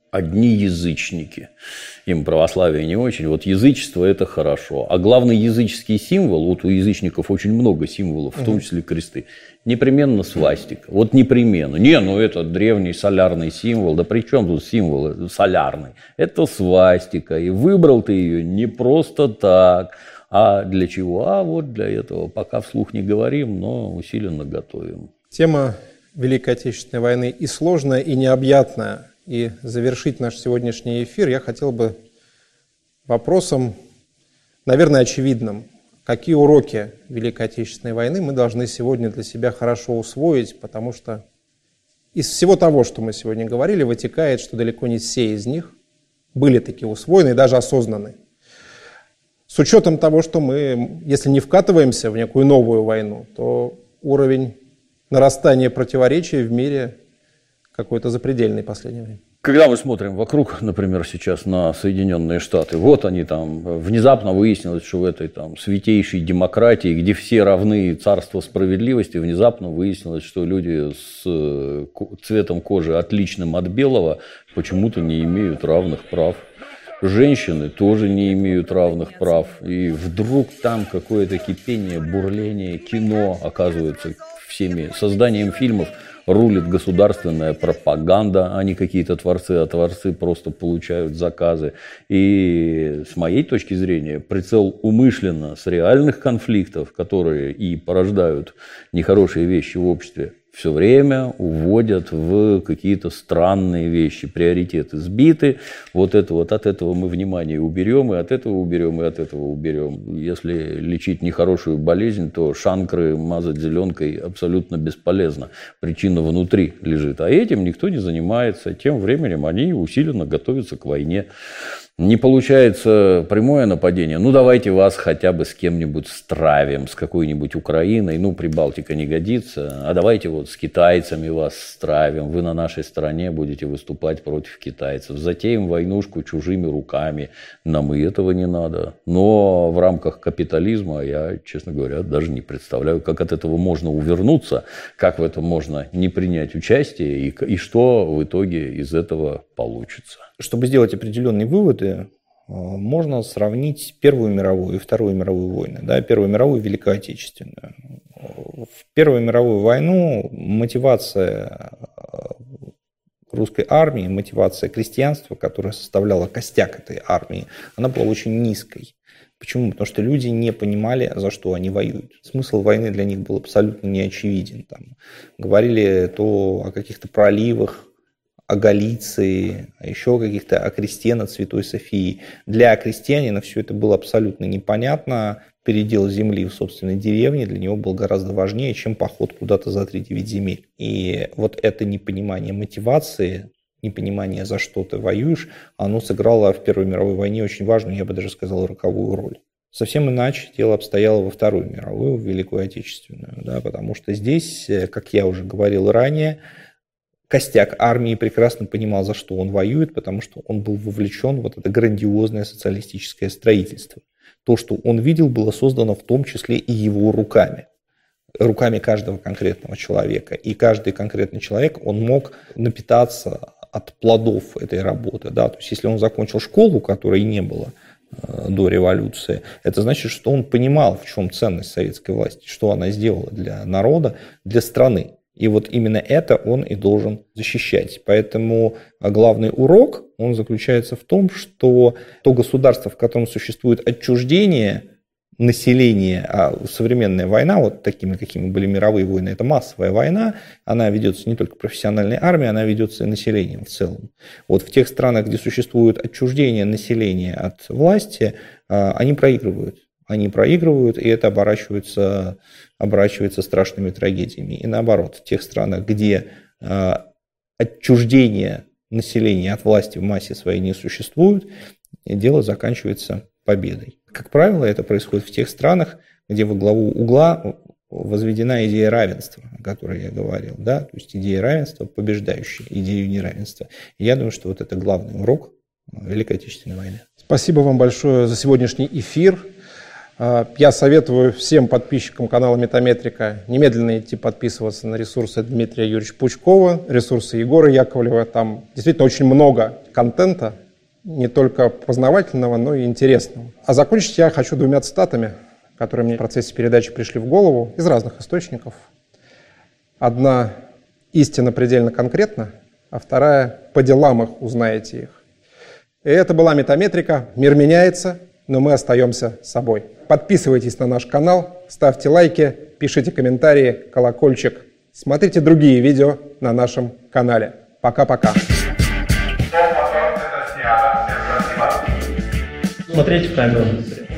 одни язычники. Им православие не очень. Вот язычество – это хорошо. А главный языческий символ, вот у язычников очень много символов, в том числе кресты, непременно свастика. Вот непременно. Это древний солярный символ. Да при чем тут символ солярный? Это свастика. И выбрал ты ее не просто так. А для чего? А вот для этого. Пока вслух не говорим, но усиленно готовим. Тема Великой Отечественной войны и сложная, и необъятная. И завершить наш сегодняшний эфир я хотел бы вопросом, наверное, очевидным. Какие уроки Великой Отечественной войны мы должны сегодня для себя хорошо усвоить, потому что из всего того, что мы сегодня говорили, вытекает, что далеко не все из них были такие усвоены и даже осознаны. С учетом того, что мы, если не вкатываемся в некую новую войну, то уровень нарастания противоречий в мире какой-то запредельный в последнее время. Когда мы смотрим вокруг, например, сейчас на Соединенные Штаты, вот они там, внезапно выяснилось, что в этой там святейшей демократии, где все равны, царство справедливости, внезапно выяснилось, что люди с цветом кожи отличным от белого почему-то не имеют равных прав. Женщины тоже не имеют равных прав. И вдруг там какое-то кипение, бурление, кино, оказывается, всеми созданием фильмов рулит государственная пропаганда, а не какие-то творцы, а творцы просто получают заказы. И с моей точки зрения, прицел умышленно с реальных конфликтов, которые и порождают нехорошие вещи в обществе, все время уводят в какие-то странные вещи. Приоритеты сбиты. Вот от этого мы внимание уберем, и от этого уберем, и от этого уберем. Если лечить нехорошую болезнь, то шанкры мазать зеленкой абсолютно бесполезно. Причина внутри лежит. А этим никто не занимается. Тем временем они усиленно готовятся к войне. Не получается прямое нападение, давайте вас хотя бы с кем-нибудь стравим, с какой-нибудь Украиной, Прибалтика не годится, а давайте вот с китайцами вас стравим, вы на нашей стороне будете выступать против китайцев, затеем войнушку чужими руками, нам и этого не надо. Но в рамках капитализма я, честно говоря, даже не представляю, как от этого можно увернуться, как в этом можно не принять участие и что в итоге из этого получится. Чтобы сделать определенные выводы, можно сравнить Первую мировую и Вторую мировую войны. Первую мировую и Великую Отечественную. В Первую мировую войну мотивация русской армии, мотивация крестьянства, которая составляла костяк этой армии, она была очень низкой. Почему? Потому что люди не понимали, за что они воюют. Смысл войны для них был абсолютно неочевиден. Говорили то о каких-то проливах, о Галиции, еще каких-то о кресте над Святой Софией. Для крестьянина все это было абсолютно непонятно. Передел земли в собственной деревне для него был гораздо важнее, чем поход куда-то за 3-9 земель. И вот это непонимание мотивации, непонимание, за что ты воюешь, оно сыграло в Первой мировой войне очень важную, я бы даже сказал, роковую роль. Совсем иначе дело обстояло во Вторую мировую, в Великую Отечественную, потому что здесь, как я уже говорил ранее, костяк армии прекрасно понимал, за что он воюет, потому что он был вовлечен в это грандиозное социалистическое строительство. То, что он видел, было создано в том числе и его руками. Руками каждого конкретного человека. И каждый конкретный человек, он мог напитаться от плодов этой работы. То есть, если он закончил школу, которой не было до революции, это значит, что он понимал, в чем ценность советской власти, что она сделала для народа, для страны. И вот именно это он и должен защищать. Поэтому главный урок, он заключается в том, что то государство, в котором существует отчуждение населения, а современная война, вот такими, какими были мировые войны, это массовая война, она ведется не только профессиональной армией, она ведется и населением в целом. Вот в тех странах, где существует отчуждение населения от власти, они проигрывают. И это оборачивается страшными трагедиями. И наоборот, в тех странах, где отчуждение населения от власти в массе своей не существует, дело заканчивается победой. Как правило, это происходит в тех странах, где во главу угла возведена идея равенства, о которой я говорил. То есть идея равенства, побеждающая идею неравенства. И я думаю, что вот это главный урок Великой Отечественной войны. Спасибо вам большое за сегодняшний эфир. Я советую всем подписчикам канала Метаметрика немедленно идти подписываться на ресурсы Дмитрия Юрьевича Пучкова, ресурсы Егора Яковлева. Там действительно очень много контента, не только познавательного, но и интересного. А закончить я хочу двумя цитатами, которые мне в процессе передачи пришли в голову из разных источников. Одна истина предельно конкретна, а вторая по делам их узнаете их. И это была Метаметрика. Мир меняется, но мы остаемся собой. Подписывайтесь на наш канал, ставьте лайки, пишите комментарии, колокольчик. Смотрите другие видео на нашем канале. Пока-пока. Смотрите в камеру.